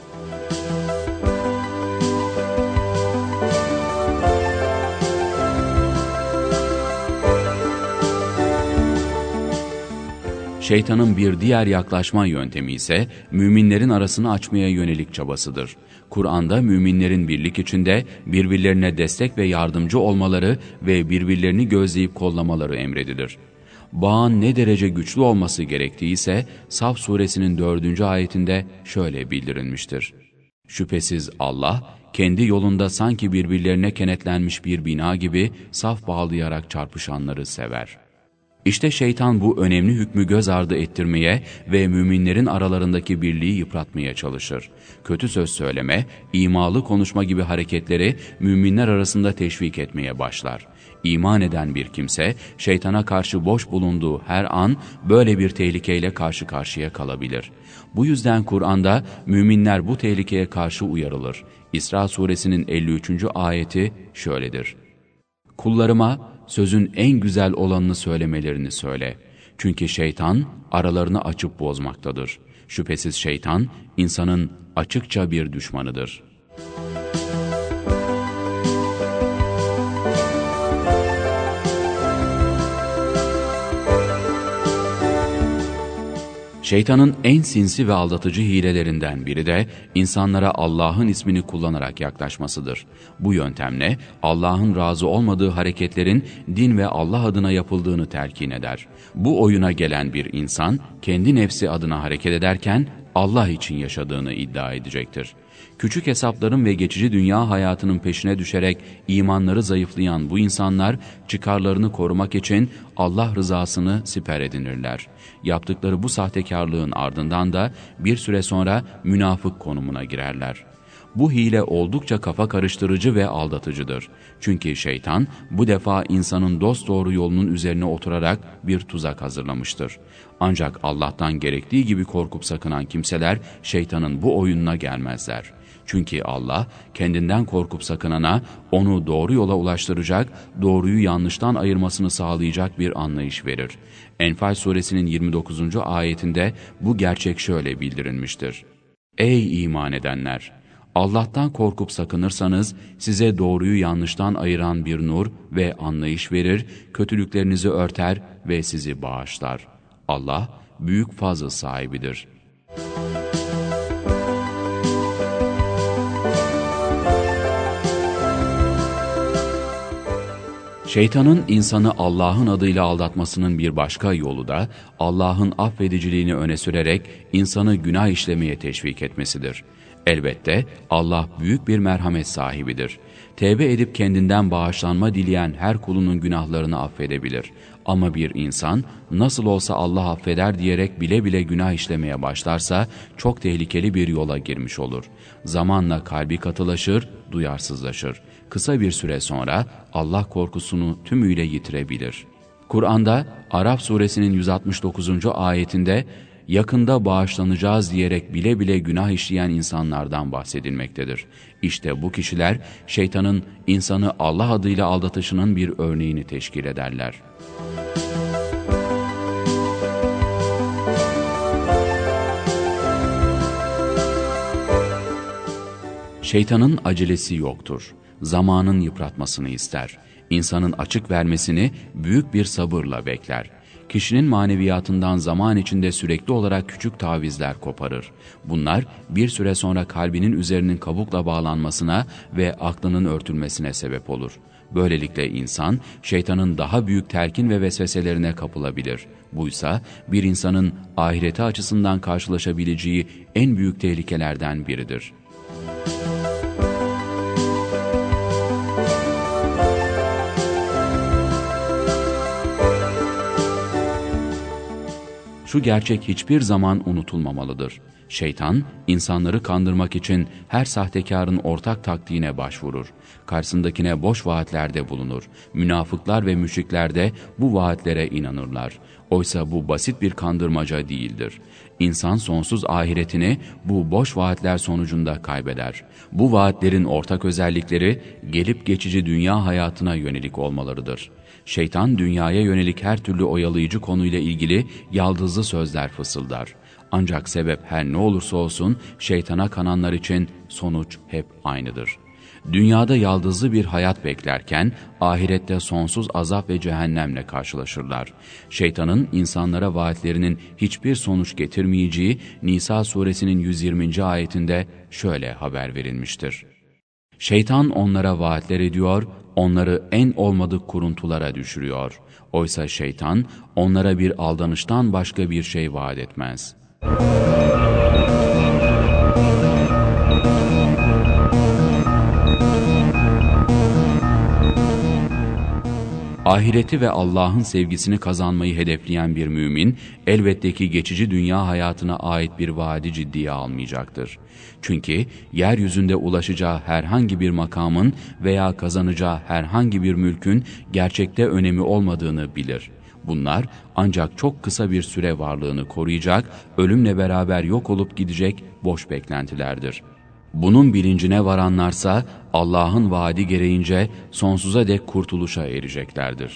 Şeytanın bir diğer yaklaşma yöntemi ise müminlerin arasını açmaya yönelik çabasıdır. Kur'an'da müminlerin birlik içinde birbirlerine destek ve yardımcı olmaları ve birbirlerini gözleyip kollamaları emredilir. Bağın ne derece güçlü olması gerektiği ise Saf suresinin 4. ayetinde şöyle bildirilmiştir. Şüphesiz Allah, kendi yolunda sanki birbirlerine kenetlenmiş bir bina gibi saf bağlayarak çarpışanları sever. İşte şeytan bu önemli hükmü göz ardı ettirmeye ve müminlerin aralarındaki birliği yıpratmaya çalışır. Kötü söz söyleme, imalı konuşma gibi hareketleri müminler arasında teşvik etmeye başlar. İman eden bir kimse, şeytana karşı boş bulunduğu her an böyle bir tehlikeyle karşı karşıya kalabilir. Bu yüzden Kur'an'da müminler bu tehlikeye karşı uyarılır. İsra suresinin 53. ayeti şöyledir. Kullarıma sözün en güzel olanını söylemelerini söyle. Çünkü şeytan aralarını açıp bozmaktadır. Şüphesiz şeytan insanın açıkça bir düşmanıdır. Şeytanın en sinsi ve aldatıcı hilelerinden biri de insanlara Allah'ın ismini kullanarak yaklaşmasıdır. Bu yöntemle Allah'ın razı olmadığı hareketlerin din ve Allah adına yapıldığını telkin eder. Bu oyuna gelen bir insan kendi nefsi adına hareket ederken Allah için yaşadığını iddia edecektir. Küçük hesapların ve geçici dünya hayatının peşine düşerek imanları zayıflayan bu insanlar çıkarlarını korumak için Allah rızasını siper edinirler. Yaptıkları bu sahtekarlığın ardından da bir süre sonra münafık konumuna girerler. Bu hile oldukça kafa karıştırıcı ve aldatıcıdır. Çünkü şeytan bu defa insanın dosdoğru yolunun üzerine oturarak bir tuzak hazırlamıştır. Ancak Allah'tan gerektiği gibi korkup sakınan kimseler şeytanın bu oyununa gelmezler. Çünkü Allah kendinden korkup sakınana onu doğru yola ulaştıracak, doğruyu yanlıştan ayırmasını sağlayacak bir anlayış verir. Enfal suresinin 29. ayetinde bu gerçek şöyle bildirilmiştir. Ey iman edenler! Allah'tan korkup sakınırsanız size doğruyu yanlıştan ayıran bir nur ve anlayış verir, kötülüklerinizi örter ve sizi bağışlar. Allah büyük fazıl sahibidir. Şeytanın insanı Allah'ın adıyla aldatmasının bir başka yolu da Allah'ın affediciliğini öne sürerek insanı günah işlemeye teşvik etmesidir. Elbette Allah büyük bir merhamet sahibidir. Tevbe edip kendinden bağışlanma dileyen her kulunun günahlarını affedebilir. Ama bir insan nasıl olsa Allah affeder diyerek bile bile günah işlemeye başlarsa çok tehlikeli bir yola girmiş olur. Zamanla kalbi katılaşır, duyarsızlaşır. Kısa bir süre sonra Allah korkusunu tümüyle yitirebilir. Kur'an'da Araf suresinin 169. ayetinde yakında bağışlanacağız diyerek bile bile günah işleyen insanlardan bahsedilmektedir. İşte bu kişiler şeytanın insanı Allah adıyla aldatışının bir örneğini teşkil ederler. Şeytanın acelesi yoktur. Zamanın yıpratmasını ister. İnsanın açık vermesini büyük bir sabırla bekler. kişinin maneviyatından zaman içinde sürekli olarak küçük tavizler koparır. Bunlar bir süre sonra kalbinin üzerinin kabukla bağlanmasına ve aklının örtülmesine sebep olur. Böylelikle insan şeytanın daha büyük telkin ve vesveselerine kapılabilir. Buysa bir insanın ahireti açısından karşılaşabileceği en büyük tehlikelerden biridir. Şu gerçek hiçbir zaman unutulmamalıdır. Şeytan, insanları kandırmak için her sahtekarın ortak taktiğine başvurur. Karşısındakine boş vaatlerde bulunur. Münafıklar ve müşrikler de bu vaatlere inanırlar. Oysa bu basit bir kandırmaca değildir. İnsan sonsuz ahiretini bu boş vaatler sonucunda kaybeder. Bu vaatlerin ortak özellikleri gelip geçici dünya hayatına yönelik olmalarıdır. Şeytan dünyaya yönelik her türlü oyalayıcı konuyla ilgili yaldızlı sözler fısıldar. Ancak sebep her ne olursa olsun şeytana kananlar için sonuç hep aynıdır. Dünyada yaldızlı bir hayat beklerken ahirette sonsuz azap ve cehennemle karşılaşırlar. Şeytanın insanlara vaatlerinin hiçbir sonuç getirmeyeceği Nisa suresinin 120. ayetinde şöyle haber verilmiştir. Şeytan onlara vaatler ediyor, onları en olmadık kuruntulara düşürüyor. Oysa şeytan onlara bir aldanıştan başka bir şey vaat etmez. Ahireti ve Allah'ın sevgisini kazanmayı hedefleyen bir mümin, elbette ki geçici dünya hayatına ait bir vaadi ciddiye almayacaktır. Çünkü yeryüzünde ulaşacağı herhangi bir makamın veya kazanacağı herhangi bir mülkün gerçekte önemi olmadığını bilir. Bunlar ancak çok kısa bir süre varlığını koruyacak, ölümle beraber yok olup gidecek boş beklentilerdir. Bunun bilincine varanlarsa Allah'ın vaadi gereğince sonsuza dek kurtuluşa ereceklerdir.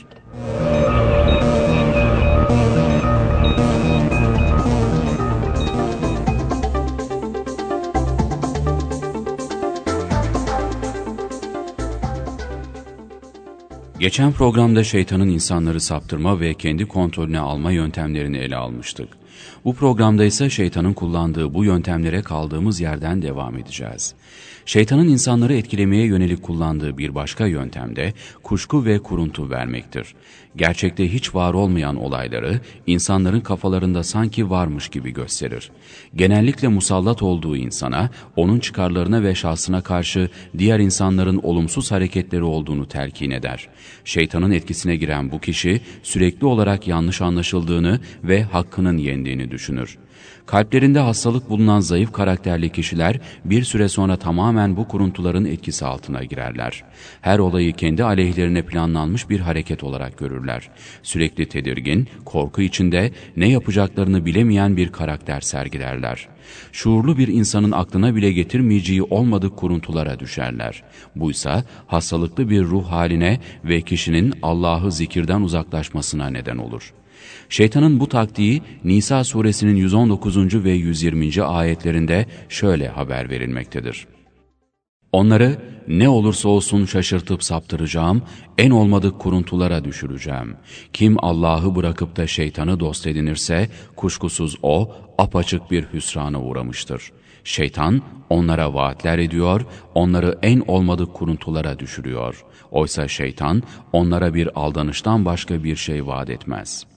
Geçen programda şeytanın insanları saptırma ve kendi kontrolüne alma yöntemlerini ele almıştık. Bu programda ise şeytanın kullandığı bu yöntemlere kaldığımız yerden devam edeceğiz. Şeytanın insanları etkilemeye yönelik kullandığı bir başka yöntem de kuşku ve kuruntu vermektir. Gerçekte hiç var olmayan olayları insanların kafalarında sanki varmış gibi gösterir. Genellikle musallat olduğu insana, onun çıkarlarına ve şahsına karşı diğer insanların olumsuz hareketleri olduğunu telkin eder. Şeytanın etkisine giren bu kişi sürekli olarak yanlış anlaşıldığını ve hakkının yendiğini düşünür. Kalplerinde hastalık bulunan zayıf karakterli kişiler bir süre sonra tamamen bu kuruntuların etkisi altına girerler. Her olayı kendi aleyhlerine planlanmış bir hareket olarak görürler. Sürekli tedirgin, korku içinde ne yapacaklarını bilemeyen bir karakter sergilerler. Şuurlu bir insanın aklına bile getirmeyeceği olmadık kuruntulara düşerler. Buysa hastalıklı bir ruh haline ve kişinin Allah'ı zikirden uzaklaşmasına neden olur. Şeytanın bu taktiği Nisa suresinin 119. ve 120. ayetlerinde şöyle haber verilmektedir. Onları ne olursa olsun şaşırtıp saptıracağım, en olmadık kuruntulara düşüreceğim. Kim Allah'ı bırakıp da şeytanı dost edinirse, kuşkusuz o apaçık bir hüsrana uğramıştır. Şeytan onlara vaatler ediyor, onları en olmadık kuruntulara düşürüyor. Oysa şeytan onlara bir aldanıştan başka bir şey vaat etmez.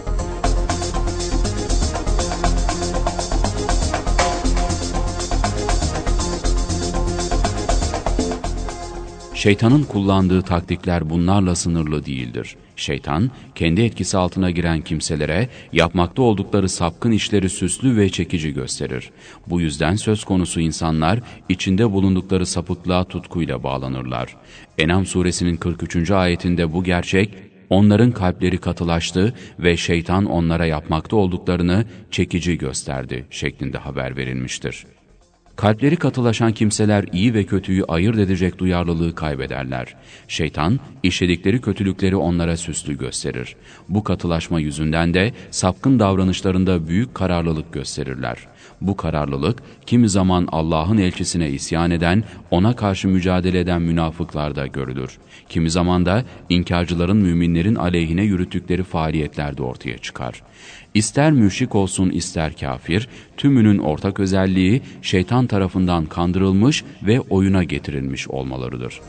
Şeytanın kullandığı taktikler bunlarla sınırlı değildir. Şeytan, kendi etkisi altına giren kimselere yapmakta oldukları sapkın işleri süslü ve çekici gösterir. Bu yüzden söz konusu insanlar içinde bulundukları sapıklığa tutkuyla bağlanırlar. En'am suresinin 43. ayetinde bu gerçek, onların kalpleri katılaştı ve şeytan onlara yapmakta olduklarını çekici gösterdi şeklinde haber verilmiştir. Kalpleri katılaşan kimseler iyi ve kötüyü ayırt edecek duyarlılığı kaybederler. Şeytan, işledikleri kötülükleri onlara süslü gösterir. Bu katılaşma yüzünden de sapkın davranışlarında büyük kararlılık gösterirler. Bu kararlılık, kimi zaman Allah'ın elçisine isyan eden, ona karşı mücadele eden münafıklarda görülür. Kimi zaman da inkarcıların müminlerin aleyhine yürüttükleri faaliyetlerde ortaya çıkar. İster müşrik olsun ister kafir, tümünün ortak özelliği şeytan tarafından kandırılmış ve oyuna getirilmiş olmalarıdır.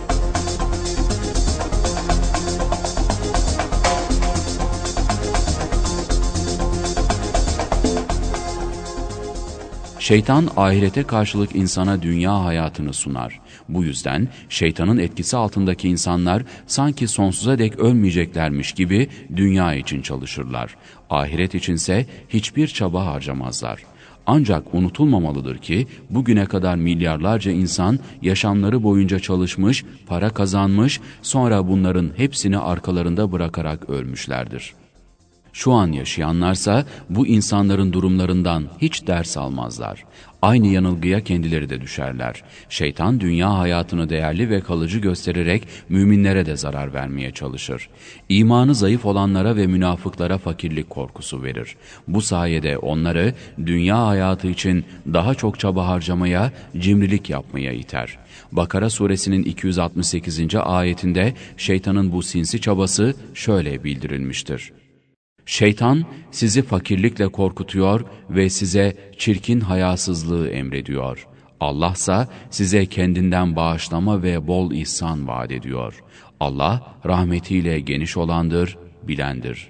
Şeytan ahirete karşılık insana dünya hayatını sunar. Bu yüzden şeytanın etkisi altındaki insanlar sanki sonsuza dek ölmeyeceklermiş gibi dünya için çalışırlar. Ahiret içinse hiçbir çaba harcamazlar. Ancak unutulmamalıdır ki bugüne kadar milyarlarca insan yaşamları boyunca çalışmış, para kazanmış, sonra bunların hepsini arkalarında bırakarak ölmüşlerdir. Şu an yaşayanlarsa bu insanların durumlarından hiç ders almazlar. Aynı yanılgıya kendileri de düşerler. Şeytan dünya hayatını değerli ve kalıcı göstererek müminlere de zarar vermeye çalışır. İmanı zayıf olanlara ve münafıklara fakirlik korkusu verir. Bu sayede onları dünya hayatı için daha çok çaba harcamaya, cimrilik yapmaya iter. Bakara suresinin 268. ayetinde şeytanın bu sinsi çabası şöyle bildirilmiştir. Şeytan sizi fakirlikle korkutuyor ve size çirkin hayasızlığı emrediyor. Allah'sa size kendinden bağışlama ve bol ihsan vaat ediyor. Allah rahmetiyle geniş olandır, bilendir.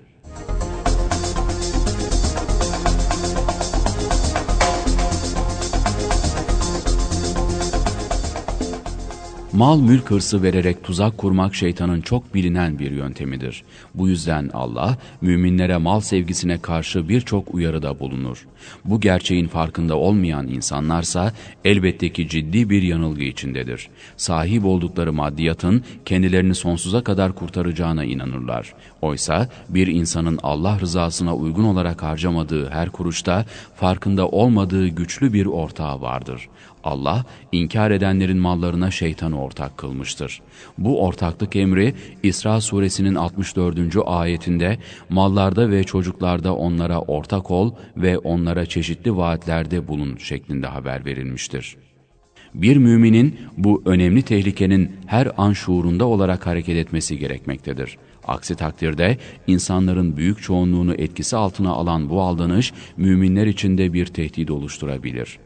Mal mülk hırsı vererek tuzak kurmak şeytanın çok bilinen bir yöntemidir. Bu yüzden Allah, müminlere mal sevgisine karşı birçok uyarıda bulunur. Bu gerçeğin farkında olmayan insanlarsa elbette ki ciddi bir yanılgı içindedir. Sahip oldukları maddiyatın kendilerini sonsuza kadar kurtaracağına inanırlar. Oysa bir insanın Allah rızasına uygun olarak harcamadığı her kuruşta farkında olmadığı güçlü bir ortağı vardır. Allah, inkar edenlerin mallarına şeytanı ortak kılmıştır. Bu ortaklık emri İsra suresinin 64. ayetinde mallarda ve çocuklarda onlara ortak ol ve onlara çeşitli vaatlerde bulun şeklinde haber verilmiştir. Bir müminin bu önemli tehlikenin her an şuurunda olarak hareket etmesi gerekmektedir. Aksi takdirde insanların büyük çoğunluğunu etkisi altına alan bu aldanış müminler için de bir tehdit oluşturabilir.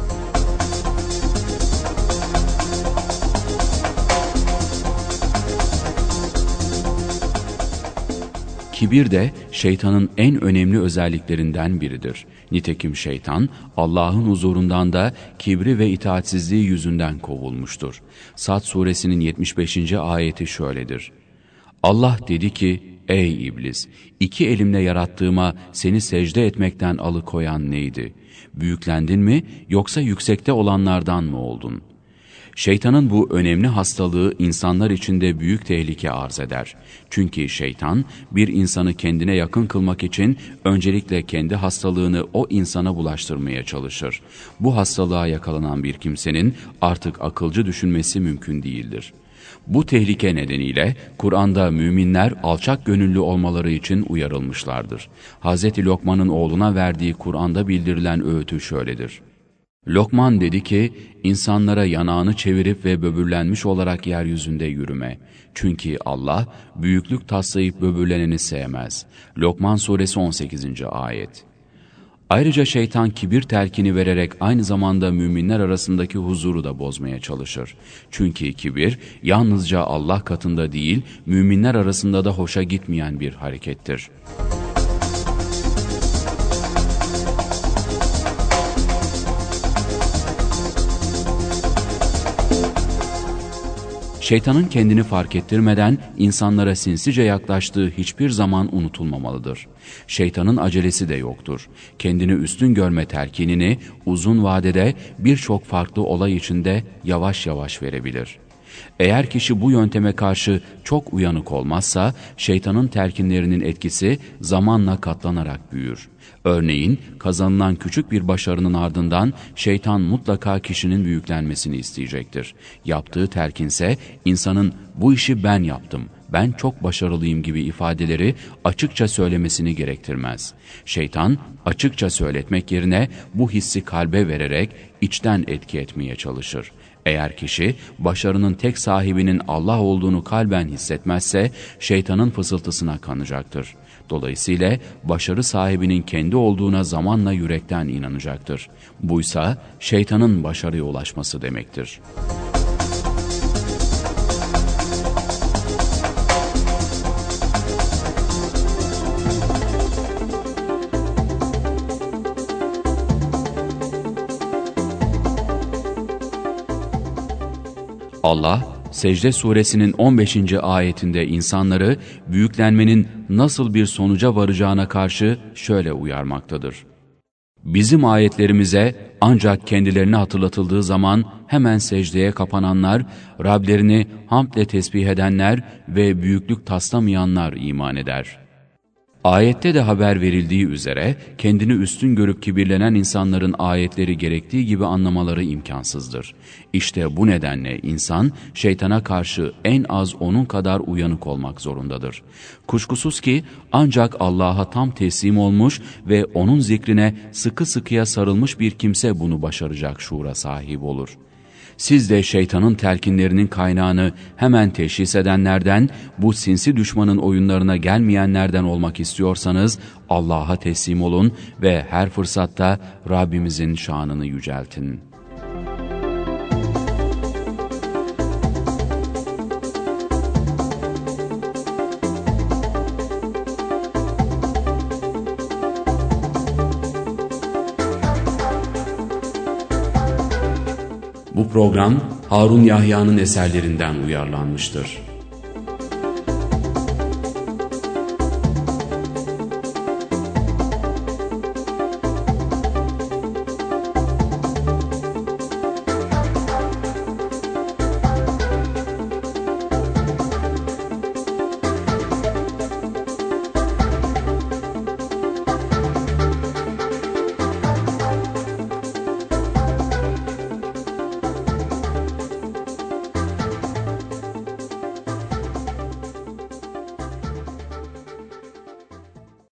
Kibir de şeytanın en önemli özelliklerinden biridir. Nitekim şeytan Allah'ın huzurundan da kibri ve itaatsizliği yüzünden kovulmuştur. Sad suresinin 75. ayeti şöyledir. Allah dedi ki, ey iblis, iki elimle yarattığıma seni secde etmekten alıkoyan neydi? Büyüklendin mi yoksa yüksekte olanlardan mı oldun? Şeytanın bu önemli hastalığı insanlar içinde büyük tehlike arz eder. Çünkü şeytan bir insanı kendine yakın kılmak için öncelikle kendi hastalığını o insana bulaştırmaya çalışır. Bu hastalığa yakalanan bir kimsenin artık akılcı düşünmesi mümkün değildir. Bu tehlike nedeniyle Kur'an'da müminler alçak gönüllü olmaları için uyarılmışlardır. Hz. Lokman'ın oğluna verdiği Kur'an'da bildirilen öğütü şöyledir. Lokman dedi ki, insanlara yanağını çevirip ve böbürlenmiş olarak yeryüzünde yürüme. Çünkü Allah, büyüklük taslayıp böbürleneni sevmez. Lokman suresi 18. ayet. Ayrıca şeytan kibir telkini vererek aynı zamanda müminler arasındaki huzuru da bozmaya çalışır. Çünkü kibir, yalnızca Allah katında değil, müminler arasında da hoşa gitmeyen bir harekettir. Şeytanın kendini fark ettirmeden insanlara sinsice yaklaştığı hiçbir zaman unutulmamalıdır. Şeytanın acelesi de yoktur. Kendini üstün görme telkinini uzun vadede birçok farklı olay içinde yavaş yavaş verebilir. Eğer kişi bu yönteme karşı çok uyanık olmazsa, şeytanın telkinlerinin etkisi zamanla katlanarak büyür. Örneğin kazanılan küçük bir başarının ardından şeytan mutlaka kişinin büyüklenmesini isteyecektir. Yaptığı telkinse insanın bu işi ben yaptım, ben çok başarılıyım gibi ifadeleri açıkça söylemesini gerektirmez. Şeytan açıkça söyletmek yerine bu hissi kalbe vererek içten etki etmeye çalışır. Eğer kişi başarının tek sahibinin Allah olduğunu kalben hissetmezse şeytanın fısıltısına kanacaktır. Dolayısıyla başarı sahibinin kendi olduğuna zamanla yürekten inanacaktır. Buysa şeytanın başarıya ulaşması demektir. Allah, Secde suresinin 15. ayetinde insanları büyüklenmenin nasıl bir sonuca varacağına karşı şöyle uyarmaktadır. Bizim ayetlerimize ancak kendilerine hatırlatıldığı zaman hemen secdeye kapananlar, Rablerini hamdle tesbih edenler ve büyüklük taslamayanlar iman eder. Ayette de haber verildiği üzere kendini üstün görüp kibirlenen insanların ayetleri gerektiği gibi anlamaları imkansızdır. İşte bu nedenle insan şeytana karşı en az onun kadar uyanık olmak zorundadır. Kuşkusuz ki ancak Allah'a tam teslim olmuş ve onun zikrine sıkı sıkıya sarılmış bir kimse bunu başaracak şuura sahip olur. Siz de şeytanın telkinlerinin kaynağını hemen teşhis edenlerden, bu sinsi düşmanın oyunlarına gelmeyenlerden olmak istiyorsanız Allah'a teslim olun ve her fırsatta Rabbimizin şanını yüceltin. Bu program Harun Yahya'nın eserlerinden uyarlanmıştır.